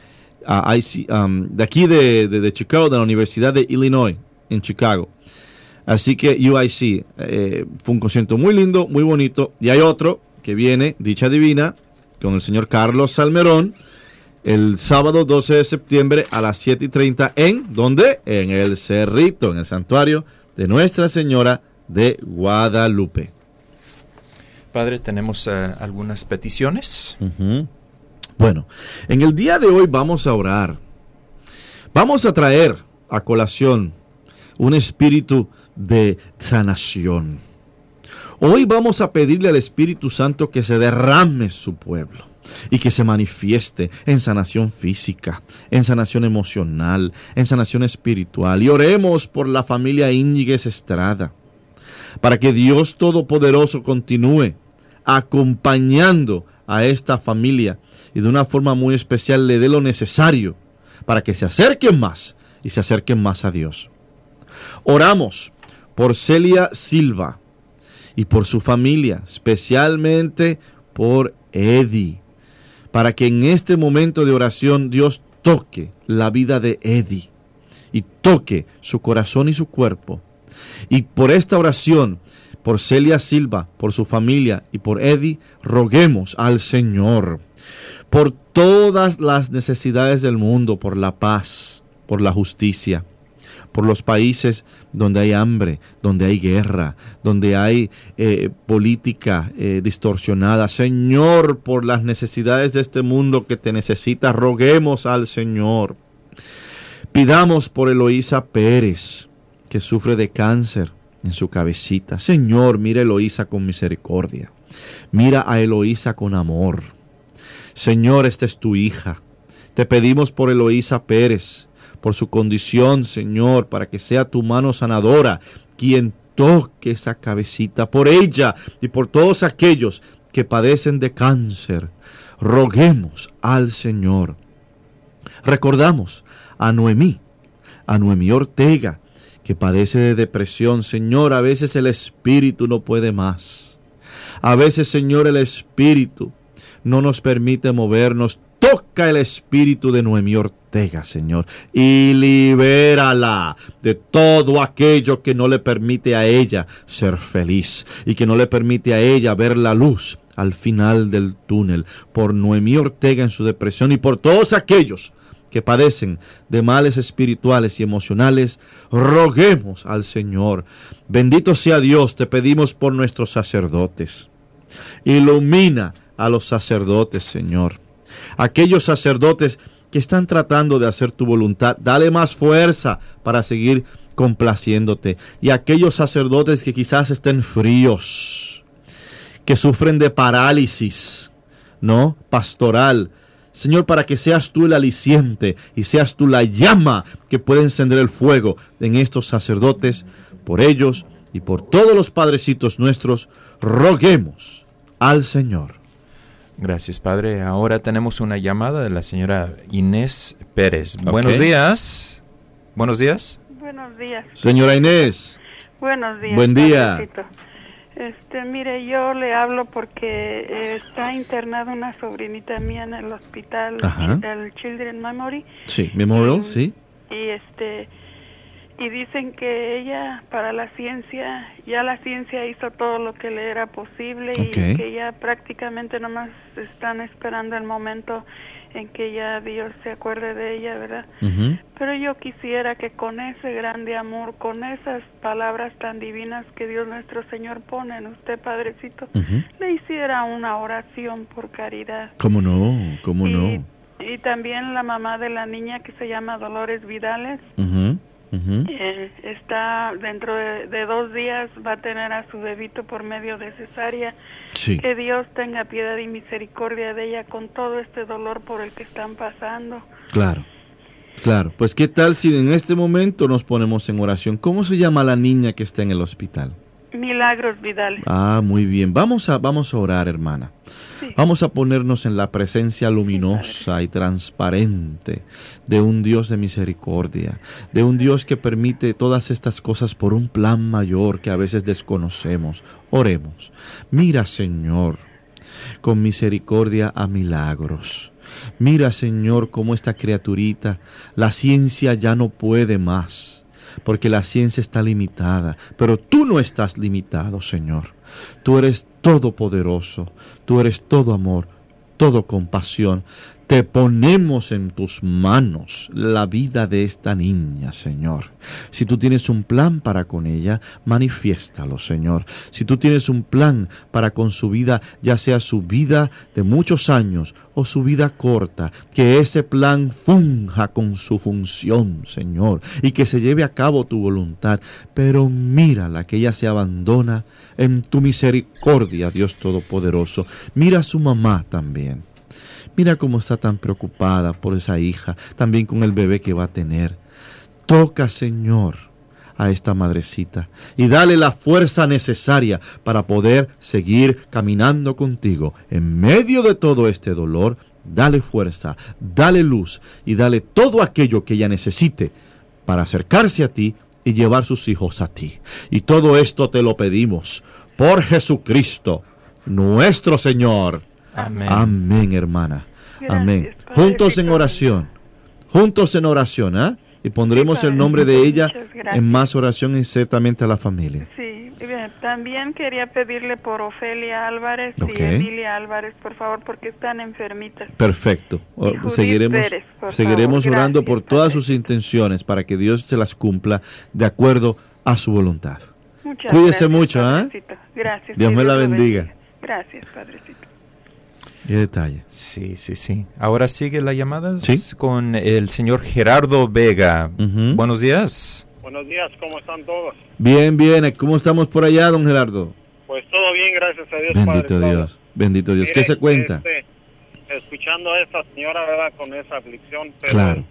Speaker 3: aquí de Chicago, de la Universidad de Illinois, en Chicago. Así que UIC, fue un concierto muy lindo, muy bonito. Y hay otro que viene, Dicha Divina, con el señor Carlos Salmerón, el sábado 12 de septiembre a las 7:30 ¿dónde? En el Cerrito, en el santuario de Nuestra Señora de Guadalupe.
Speaker 1: Padre, tenemos algunas peticiones.
Speaker 3: Bueno, en el día de hoy vamos a orar. Vamos a traer a colación un espíritu de sanación. Hoy vamos a pedirle al Espíritu Santo que se derrame en su pueblo y que se manifieste en sanación física, en sanación emocional, en sanación espiritual. Y oremos por la familia Íñiguez Estrada, para que Dios Todopoderoso continúe acompañando a esta familia y de una forma muy especial le dé lo necesario para que se acerquen más y se acerquen más a Dios. Oramos por Celia Silva y por su familia, especialmente por Eddie, para que en este momento de oración Dios toque la vida de Eddie y toque su corazón y su cuerpo. Y por esta oración, por Celia Silva, por su familia y por Eddie, roguemos al Señor por todas las necesidades del mundo, por la paz, por la justicia, por los países donde hay hambre, donde hay guerra, donde hay política distorsionada. Señor, por las necesidades de este mundo que te necesita, roguemos al Señor. Pidamos por Eloísa Pérez, que sufre de cáncer en su cabecita. Señor, mira a Eloísa con misericordia. Mira a Eloísa con amor. Señor, esta es tu hija. Te pedimos por Eloísa Pérez, por su condición, Señor, para que sea tu mano sanadora quien toque esa cabecita, por ella y por todos aquellos que padecen de cáncer. Roguemos al Señor. Recordamos a Noemí Ortega, que padece de depresión. Señor, a veces el espíritu no puede más. A veces, Señor, el espíritu no nos permite movernos. Toca el espíritu de Noemí Ortega, Señor, y libérala de todo aquello que no le permite a ella ser feliz y que no le permite a ella ver la luz al final del túnel. Por Noemí Ortega en su depresión y por todos aquellos que padecen de males espirituales y emocionales, roguemos al Señor. Bendito sea Dios, te pedimos por nuestros sacerdotes. Ilumina a los sacerdotes, Señor. Aquellos sacerdotes que están tratando de hacer tu voluntad, dale más fuerza para seguir complaciéndote. Y aquellos sacerdotes que quizás estén fríos, que sufren de parálisis, ¿no? Pastoral. Señor, para que seas tú el aliciente y seas tú la llama que puede encender el fuego en estos sacerdotes, por ellos y por todos los padrecitos nuestros, roguemos al Señor.
Speaker 1: Gracias, Padre. Ahora tenemos una llamada de la señora Inés Pérez. Okay. Buenos días. Buenos días.
Speaker 5: Buenos días.
Speaker 3: Señora Inés.
Speaker 5: Buenos días.
Speaker 3: Buen día.
Speaker 5: Padrecito. Mire, yo le hablo porque está internada una sobrinita mía en el hospital del Children's Memory.
Speaker 3: Sí, Memorial, sí.
Speaker 5: Y dicen que ella, para la ciencia, ya la ciencia hizo todo lo que le era posible y que ya prácticamente nomás están esperando el momento en que ya Dios se acuerde de ella, ¿verdad? Pero yo quisiera que con ese grande amor, con esas palabras tan divinas que Dios nuestro Señor pone en usted, Padrecito, le hiciera una oración por caridad.
Speaker 3: ¿Cómo no? ¿Cómo no?
Speaker 5: Y también la mamá de la niña que se llama Dolores Vidales, está dentro de 2 días, va a tener a su bebito por medio de cesárea. Sí. Que Dios tenga piedad y misericordia de ella con todo este dolor por el que están pasando. Claro.
Speaker 3: Pues qué tal si en este momento nos ponemos en oración. ¿Cómo se llama la niña que está en el hospital?
Speaker 5: Milagros Vidales.
Speaker 3: Ah, muy bien. Vamos a orar, hermana. Sí. Vamos a ponernos en la presencia luminosa y transparente de un Dios de misericordia, de un Dios que permite todas estas cosas por un plan mayor que a veces desconocemos. Oremos. Mira, Señor, con misericordia a Milagros. Mira, Señor, cómo esta criaturita, la ciencia ya no puede más, porque la ciencia está limitada, pero tú no estás limitado, Señor. Tú eres todopoderoso, tú eres todo amor, todo compasión. Te ponemos en tus manos la vida de esta niña, Señor. Si tú tienes un plan para con ella, manifiéstalo, Señor. Si tú tienes un plan para con su vida, ya sea su vida de muchos años o su vida corta, que ese plan funja con su función, Señor, y que se lleve a cabo tu voluntad. Pero mírala, que ella se abandona en tu misericordia, Dios Todopoderoso. Mira a su mamá también. Mira cómo está tan preocupada por esa hija, también con el bebé que va a tener. Toca, Señor, a esta madrecita y dale la fuerza necesaria para poder seguir caminando contigo. En medio de todo este dolor, dale fuerza, dale luz y dale todo aquello que ella necesite para acercarse a ti y llevar sus hijos a ti. Y todo esto te lo pedimos por Jesucristo, nuestro Señor.
Speaker 1: Amén.
Speaker 3: Amén, hermana.
Speaker 5: Gracias,
Speaker 3: Amén.
Speaker 5: Padre,
Speaker 3: Juntos en oración. Juntos en oración, ¿ah? Y pondremos el nombre de ella en más oración y ciertamente a la familia.
Speaker 5: Sí, también quería pedirle por Ofelia Álvarez
Speaker 3: Ok.
Speaker 5: y Emilia Álvarez, por favor, porque están enfermitas.
Speaker 3: Perfecto.
Speaker 5: Y Judith
Speaker 3: Seguiremos
Speaker 5: Pérez, por
Speaker 3: seguiremos
Speaker 5: favor.
Speaker 3: orando
Speaker 5: Gracias,
Speaker 3: por todas
Speaker 5: Padre.
Speaker 3: sus intenciones para que Dios se las cumpla de acuerdo a su voluntad.
Speaker 5: Muchas
Speaker 3: Cuídese
Speaker 5: gracias,
Speaker 3: mucho, ¿ah?
Speaker 5: Padrecito. Gracias.
Speaker 3: Dios
Speaker 5: que
Speaker 3: me la
Speaker 5: lo
Speaker 3: bendiga.
Speaker 5: Gracias, Padrecito.
Speaker 3: Qué detalle.
Speaker 1: Sí, sí, sí. Ahora sigue la llamada
Speaker 3: Sí.
Speaker 1: con el señor Gerardo Vega.
Speaker 3: Ujú.
Speaker 1: Buenos días.
Speaker 6: Buenos días, ¿cómo están todos?
Speaker 3: Bien, bien. ¿Cómo estamos por allá, don Gerardo?
Speaker 6: Pues todo bien, gracias a Dios.
Speaker 3: Bendito
Speaker 6: Padre,
Speaker 3: Dios. Bendito Dios. ¿Qué
Speaker 6: Mire,
Speaker 3: se cuenta?
Speaker 6: Escuchando a esta señora, ¿verdad? Con esa aflicción, pero
Speaker 3: Claro.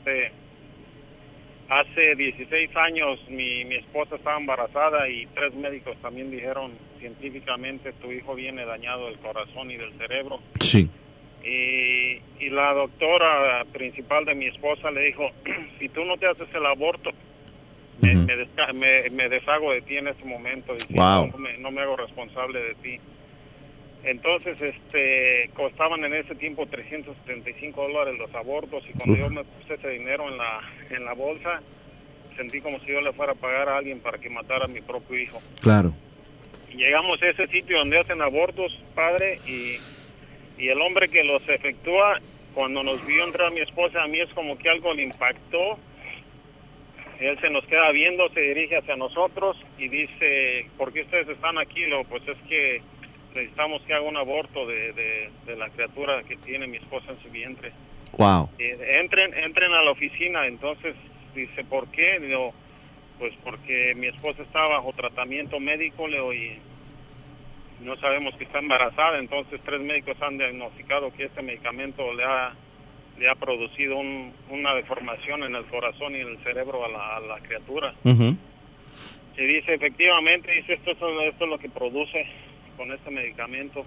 Speaker 6: Hace 16 años mi esposa estaba embarazada y 3 médicos también dijeron científicamente tu hijo viene dañado del corazón y del cerebro.
Speaker 3: Sí.
Speaker 6: Y la doctora principal de mi esposa le dijo, si tú no te haces el aborto,
Speaker 3: Ujú.
Speaker 6: me deshago de ti en este momento. Y
Speaker 3: Wow.
Speaker 6: no me hago responsable de ti. Entonces, costaban en ese tiempo $375 los abortos, y cuando
Speaker 3: Uf.
Speaker 6: yo me puse ese dinero en la bolsa, sentí como si yo le fuera a pagar a alguien para que matara a mi propio hijo.
Speaker 3: Claro.
Speaker 6: Y llegamos a ese sitio donde hacen abortos, padre, y el hombre que los efectúa, cuando nos vio entrar a mi esposa, a mí es como que algo le impactó. Él se nos queda viendo, se dirige hacia nosotros y dice, ¿por qué ustedes están aquí? Pues es que necesitamos que haga un aborto de la criatura que tiene mi esposa en su vientre.
Speaker 3: Wow.
Speaker 6: Entren a la oficina. Entonces dice, ¿por qué? Digo, pues porque mi esposa está bajo tratamiento médico, y no sabemos que está embarazada. Entonces 3 médicos han diagnosticado que este medicamento le ha producido una deformación en el corazón y en el cerebro a la criatura.
Speaker 3: Ujú.
Speaker 6: Y dice, efectivamente, dice, esto es lo que produce con este medicamento.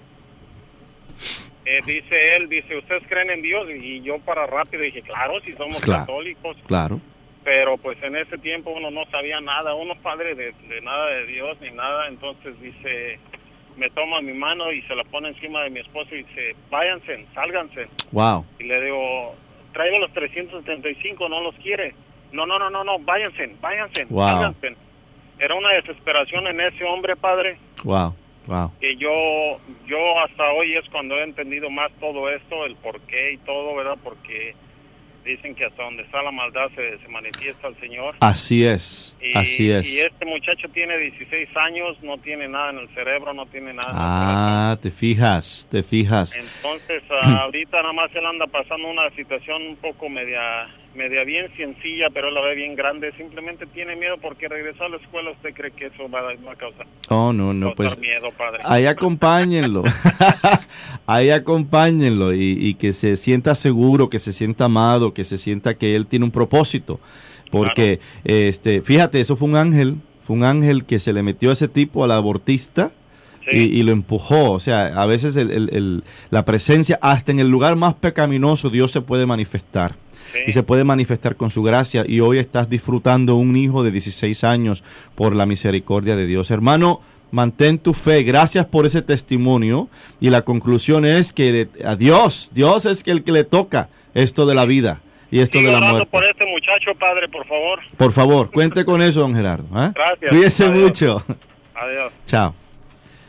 Speaker 6: Dice él, ¿ustedes creen en Dios? Y yo para rápido dije, claro, si somos
Speaker 3: Claro.
Speaker 6: católicos.
Speaker 3: Claro.
Speaker 6: Pero pues en ese tiempo uno no sabía nada, uno padre de nada de Dios ni nada. Entonces dice, me toma mi mano y se la pone encima de mi esposo y dice, váyanse, sálganse.
Speaker 3: Wow.
Speaker 6: Y le digo, traigo los 375, ¿no los quiere? No, váyanse,
Speaker 3: Wow.
Speaker 6: sálganse. Era una desesperación en ese hombre, padre,
Speaker 3: Wow. Wow.
Speaker 6: que yo hasta hoy es cuando he entendido más todo esto, el porqué y todo, ¿verdad? Porque dicen que hasta donde está la maldad se manifiesta el Señor.
Speaker 3: Así es. Así
Speaker 6: Y
Speaker 3: es.
Speaker 6: este muchacho tiene 16 años, no tiene nada en el cerebro, no tiene nada en el
Speaker 3: Ah, te fijas.
Speaker 6: Entonces, ahorita nada más él anda pasando una situación un poco media bien sencilla, pero él la ve bien grande. Simplemente tiene miedo porque regresó a la escuela. ¿Usted cree que eso va a causar?
Speaker 3: Oh, no, pues
Speaker 6: miedo, padre?
Speaker 3: ahí acompáñenlo. Ahí acompáñenlo y que se sienta seguro, que se sienta amado, que se sienta que él tiene un propósito. Porque, fíjate, eso fue un ángel que se le metió a ese tipo, al abortista,
Speaker 6: Sí.
Speaker 3: y lo empujó. O sea, a veces la presencia, hasta en el lugar más pecaminoso, Dios se puede manifestar.
Speaker 6: Sí.
Speaker 3: Y se puede manifestar con su gracia. Y hoy estás disfrutando un hijo de 16 años por la misericordia de Dios. Hermano, mantén tu fe. Gracias por ese testimonio. Y la conclusión es que a Dios es el que le toca esto de la vida y esto
Speaker 6: Sigo
Speaker 3: de la
Speaker 6: orando
Speaker 3: muerte.
Speaker 6: por este muchacho, padre, por favor.
Speaker 3: Por favor, cuente con eso, don Gerardo. ¿Eh?
Speaker 6: Gracias.
Speaker 3: Cuídese
Speaker 6: Adiós.
Speaker 3: mucho.
Speaker 6: Adiós.
Speaker 3: Chao.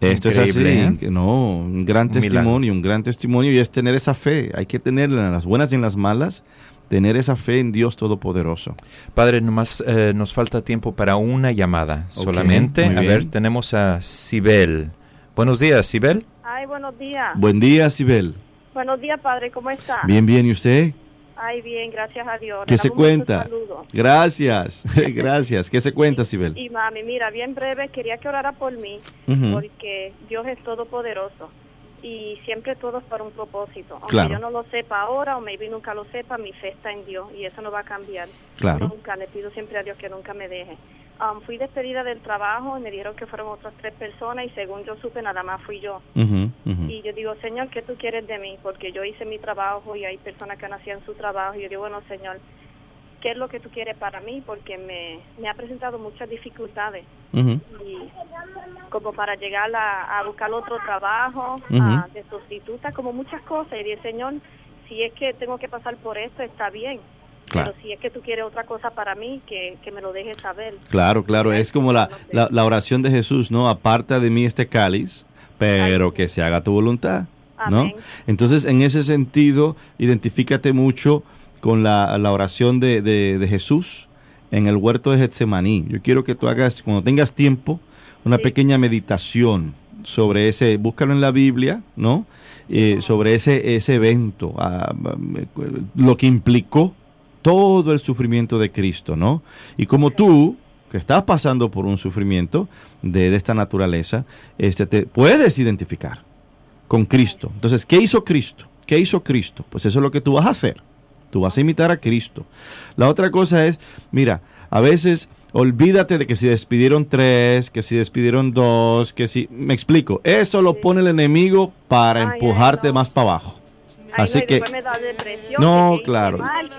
Speaker 3: Esto
Speaker 1: Increíble,
Speaker 3: es así, no, un gran testimonio y es tener esa fe. Hay que tenerla en las buenas y en las malas, tener esa fe en Dios Todopoderoso.
Speaker 1: Padre, nomás nos falta tiempo para una llamada solamente. A ver, tenemos a Sibel. Buenos días, Sibel.
Speaker 7: Ay, buenos días.
Speaker 3: Buen día, Sibel.
Speaker 7: Buenos días, padre, ¿cómo está?
Speaker 3: Bien, ¿y usted?
Speaker 7: Ay, bien, gracias a Dios.
Speaker 3: ¿Qué se cuenta? Gracias, gracias. ¿Qué se cuenta, Sibel?
Speaker 7: Y mami, mira, bien breve, quería que orara por mí, porque Dios es todopoderoso y siempre todo es para un propósito. Aunque yo no lo sepa ahora o maybe nunca lo sepa, mi fe está en Dios y eso no va a cambiar.
Speaker 3: Claro.
Speaker 7: Nunca, le pido siempre a Dios que nunca me deje. Fui despedida del trabajo y me dijeron que fueron otras 3 personas y según yo supe nada más fui yo. Y yo digo, Señor, ¿qué tú quieres de mí? Porque yo hice mi trabajo y hay personas que no hacían su trabajo y yo digo, bueno, Señor, ¿qué es lo que tú quieres para mí? Porque me ha presentado muchas dificultades y como para llegar a buscar otro trabajo, de sustituta, como muchas cosas y dije, Señor, si es que tengo que pasar por esto, está bien. Claro. Pero si es que tú quieres otra cosa para mí, que me lo dejes saber. Claro,
Speaker 3: es como la oración de Jesús, ¿no? Aparta de mí este cáliz, pero que se haga tu voluntad, ¿no? Amén. Entonces, en ese sentido, identifícate mucho con la oración de Jesús en el huerto de Getsemaní. Yo quiero que tú hagas, cuando tengas tiempo, una pequeña meditación sobre ese, búscalo en la Biblia, ¿no? Sobre ese evento, lo que implicó todo el sufrimiento de Cristo, ¿no? Y como tú, que estás pasando por un sufrimiento de esta naturaleza, te puedes identificar con Cristo. Entonces, ¿qué hizo Cristo? ¿Qué hizo Cristo? Pues eso es lo que tú vas a hacer. Tú vas a imitar a Cristo. La otra cosa es, mira, a veces olvídate de que si despidieron 3, que si despidieron 2, que si... Me explico. Eso lo pone el enemigo para empujarte más para abajo. Así que
Speaker 7: me da depresión,
Speaker 3: no, claro.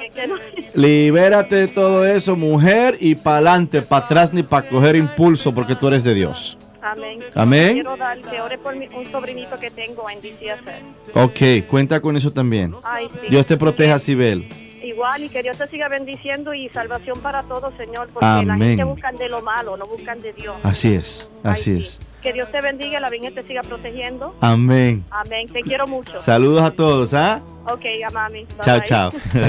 Speaker 3: Libérate de todo eso, mujer, y para adelante, para atrás ni para coger impulso, porque tú eres de Dios. Amén.
Speaker 7: Quiero que ore por un sobrinito que tengo en DCFS.
Speaker 3: Ok, cuenta con eso también.
Speaker 7: Ay, sí.
Speaker 3: Dios te proteja, Sibel.
Speaker 7: Igual, y que Dios te siga bendiciendo y salvación para todos, Señor, porque la gente buscan de lo malo, no buscan de Dios.
Speaker 3: Así es, así es.
Speaker 7: Que Dios te bendiga y la Virgen te siga protegiendo.
Speaker 3: Amén.
Speaker 7: Amén. Te quiero mucho.
Speaker 3: Saludos a todos, ¿ah?
Speaker 7: Ok, a mami. Bye.
Speaker 3: Chao, chao.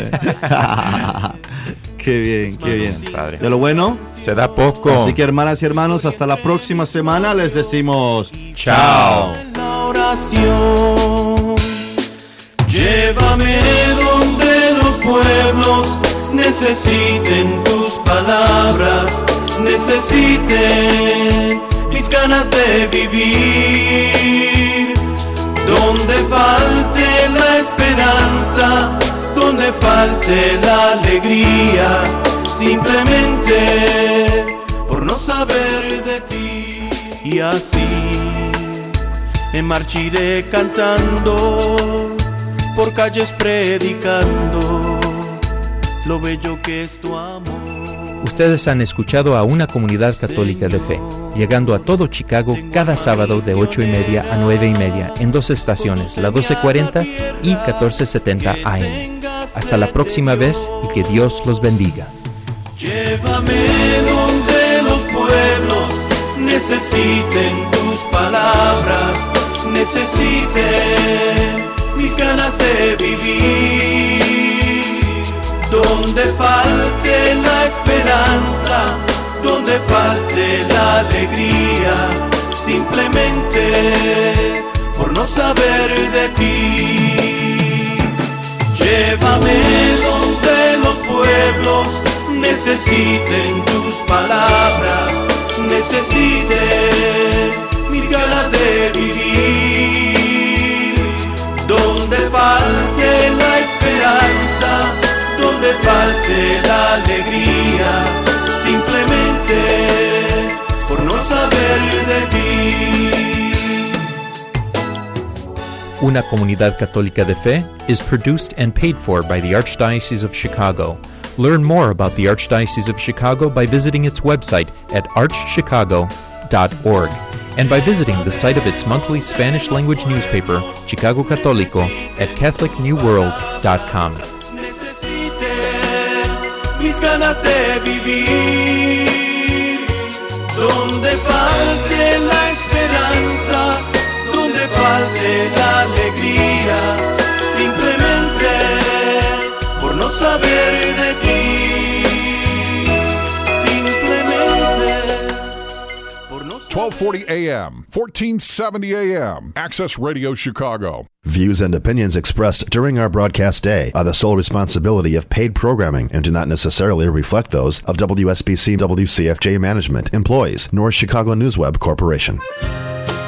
Speaker 3: Qué bien, qué bien.
Speaker 1: Padre.
Speaker 3: De lo bueno
Speaker 1: se da poco.
Speaker 3: Así que, hermanas y hermanos, hasta la próxima semana les decimos chao.
Speaker 2: La oración, llévame donde los pueblos necesiten tus palabras, necesiten mis ganas de vivir, donde falte la esperanza, donde falte la alegría, simplemente por no saber de ti. Y así me marchiré cantando, por calles predicando lo bello que es tu amor.
Speaker 1: Ustedes han escuchado a Una Comunidad Católica de Fe, llegando a todo Chicago cada sábado de 8:30 a 9:30 en 2 estaciones, la 1240 y 1470 AM. Hasta la próxima vez y que Dios los bendiga.
Speaker 2: Llévame donde los pueblos necesiten tus palabras, necesiten mis ganas de vivir, donde falte la esperanza, donde falte la alegría, simplemente por no saber de ti. Llévame donde los pueblos necesiten tus palabras, necesiten mis ganas de vivir, donde falte la esperanza, donde falte la alegría, simplemente por no saber de ti.
Speaker 1: Una Comunidad Católica de Fe is produced and paid for by the Archdiocese of Chicago. Learn more about the Archdiocese of Chicago by visiting its website at archchicago.org and by visiting the site of its monthly Spanish-language newspaper, Chicago Católico, at catholicnewworld.com.
Speaker 2: Mis ganas de vivir, donde falte la esperanza, donde falte la alegría, simplemente por no saber de ti, simplemente por no saber.
Speaker 8: 1240 AM, 1470 AM, Access Radio Chicago.
Speaker 4: Views and opinions expressed during our broadcast day are the sole responsibility of paid programming and do not necessarily reflect those of WSBC WCFJ management, employees, nor Chicago Newsweb Corporation.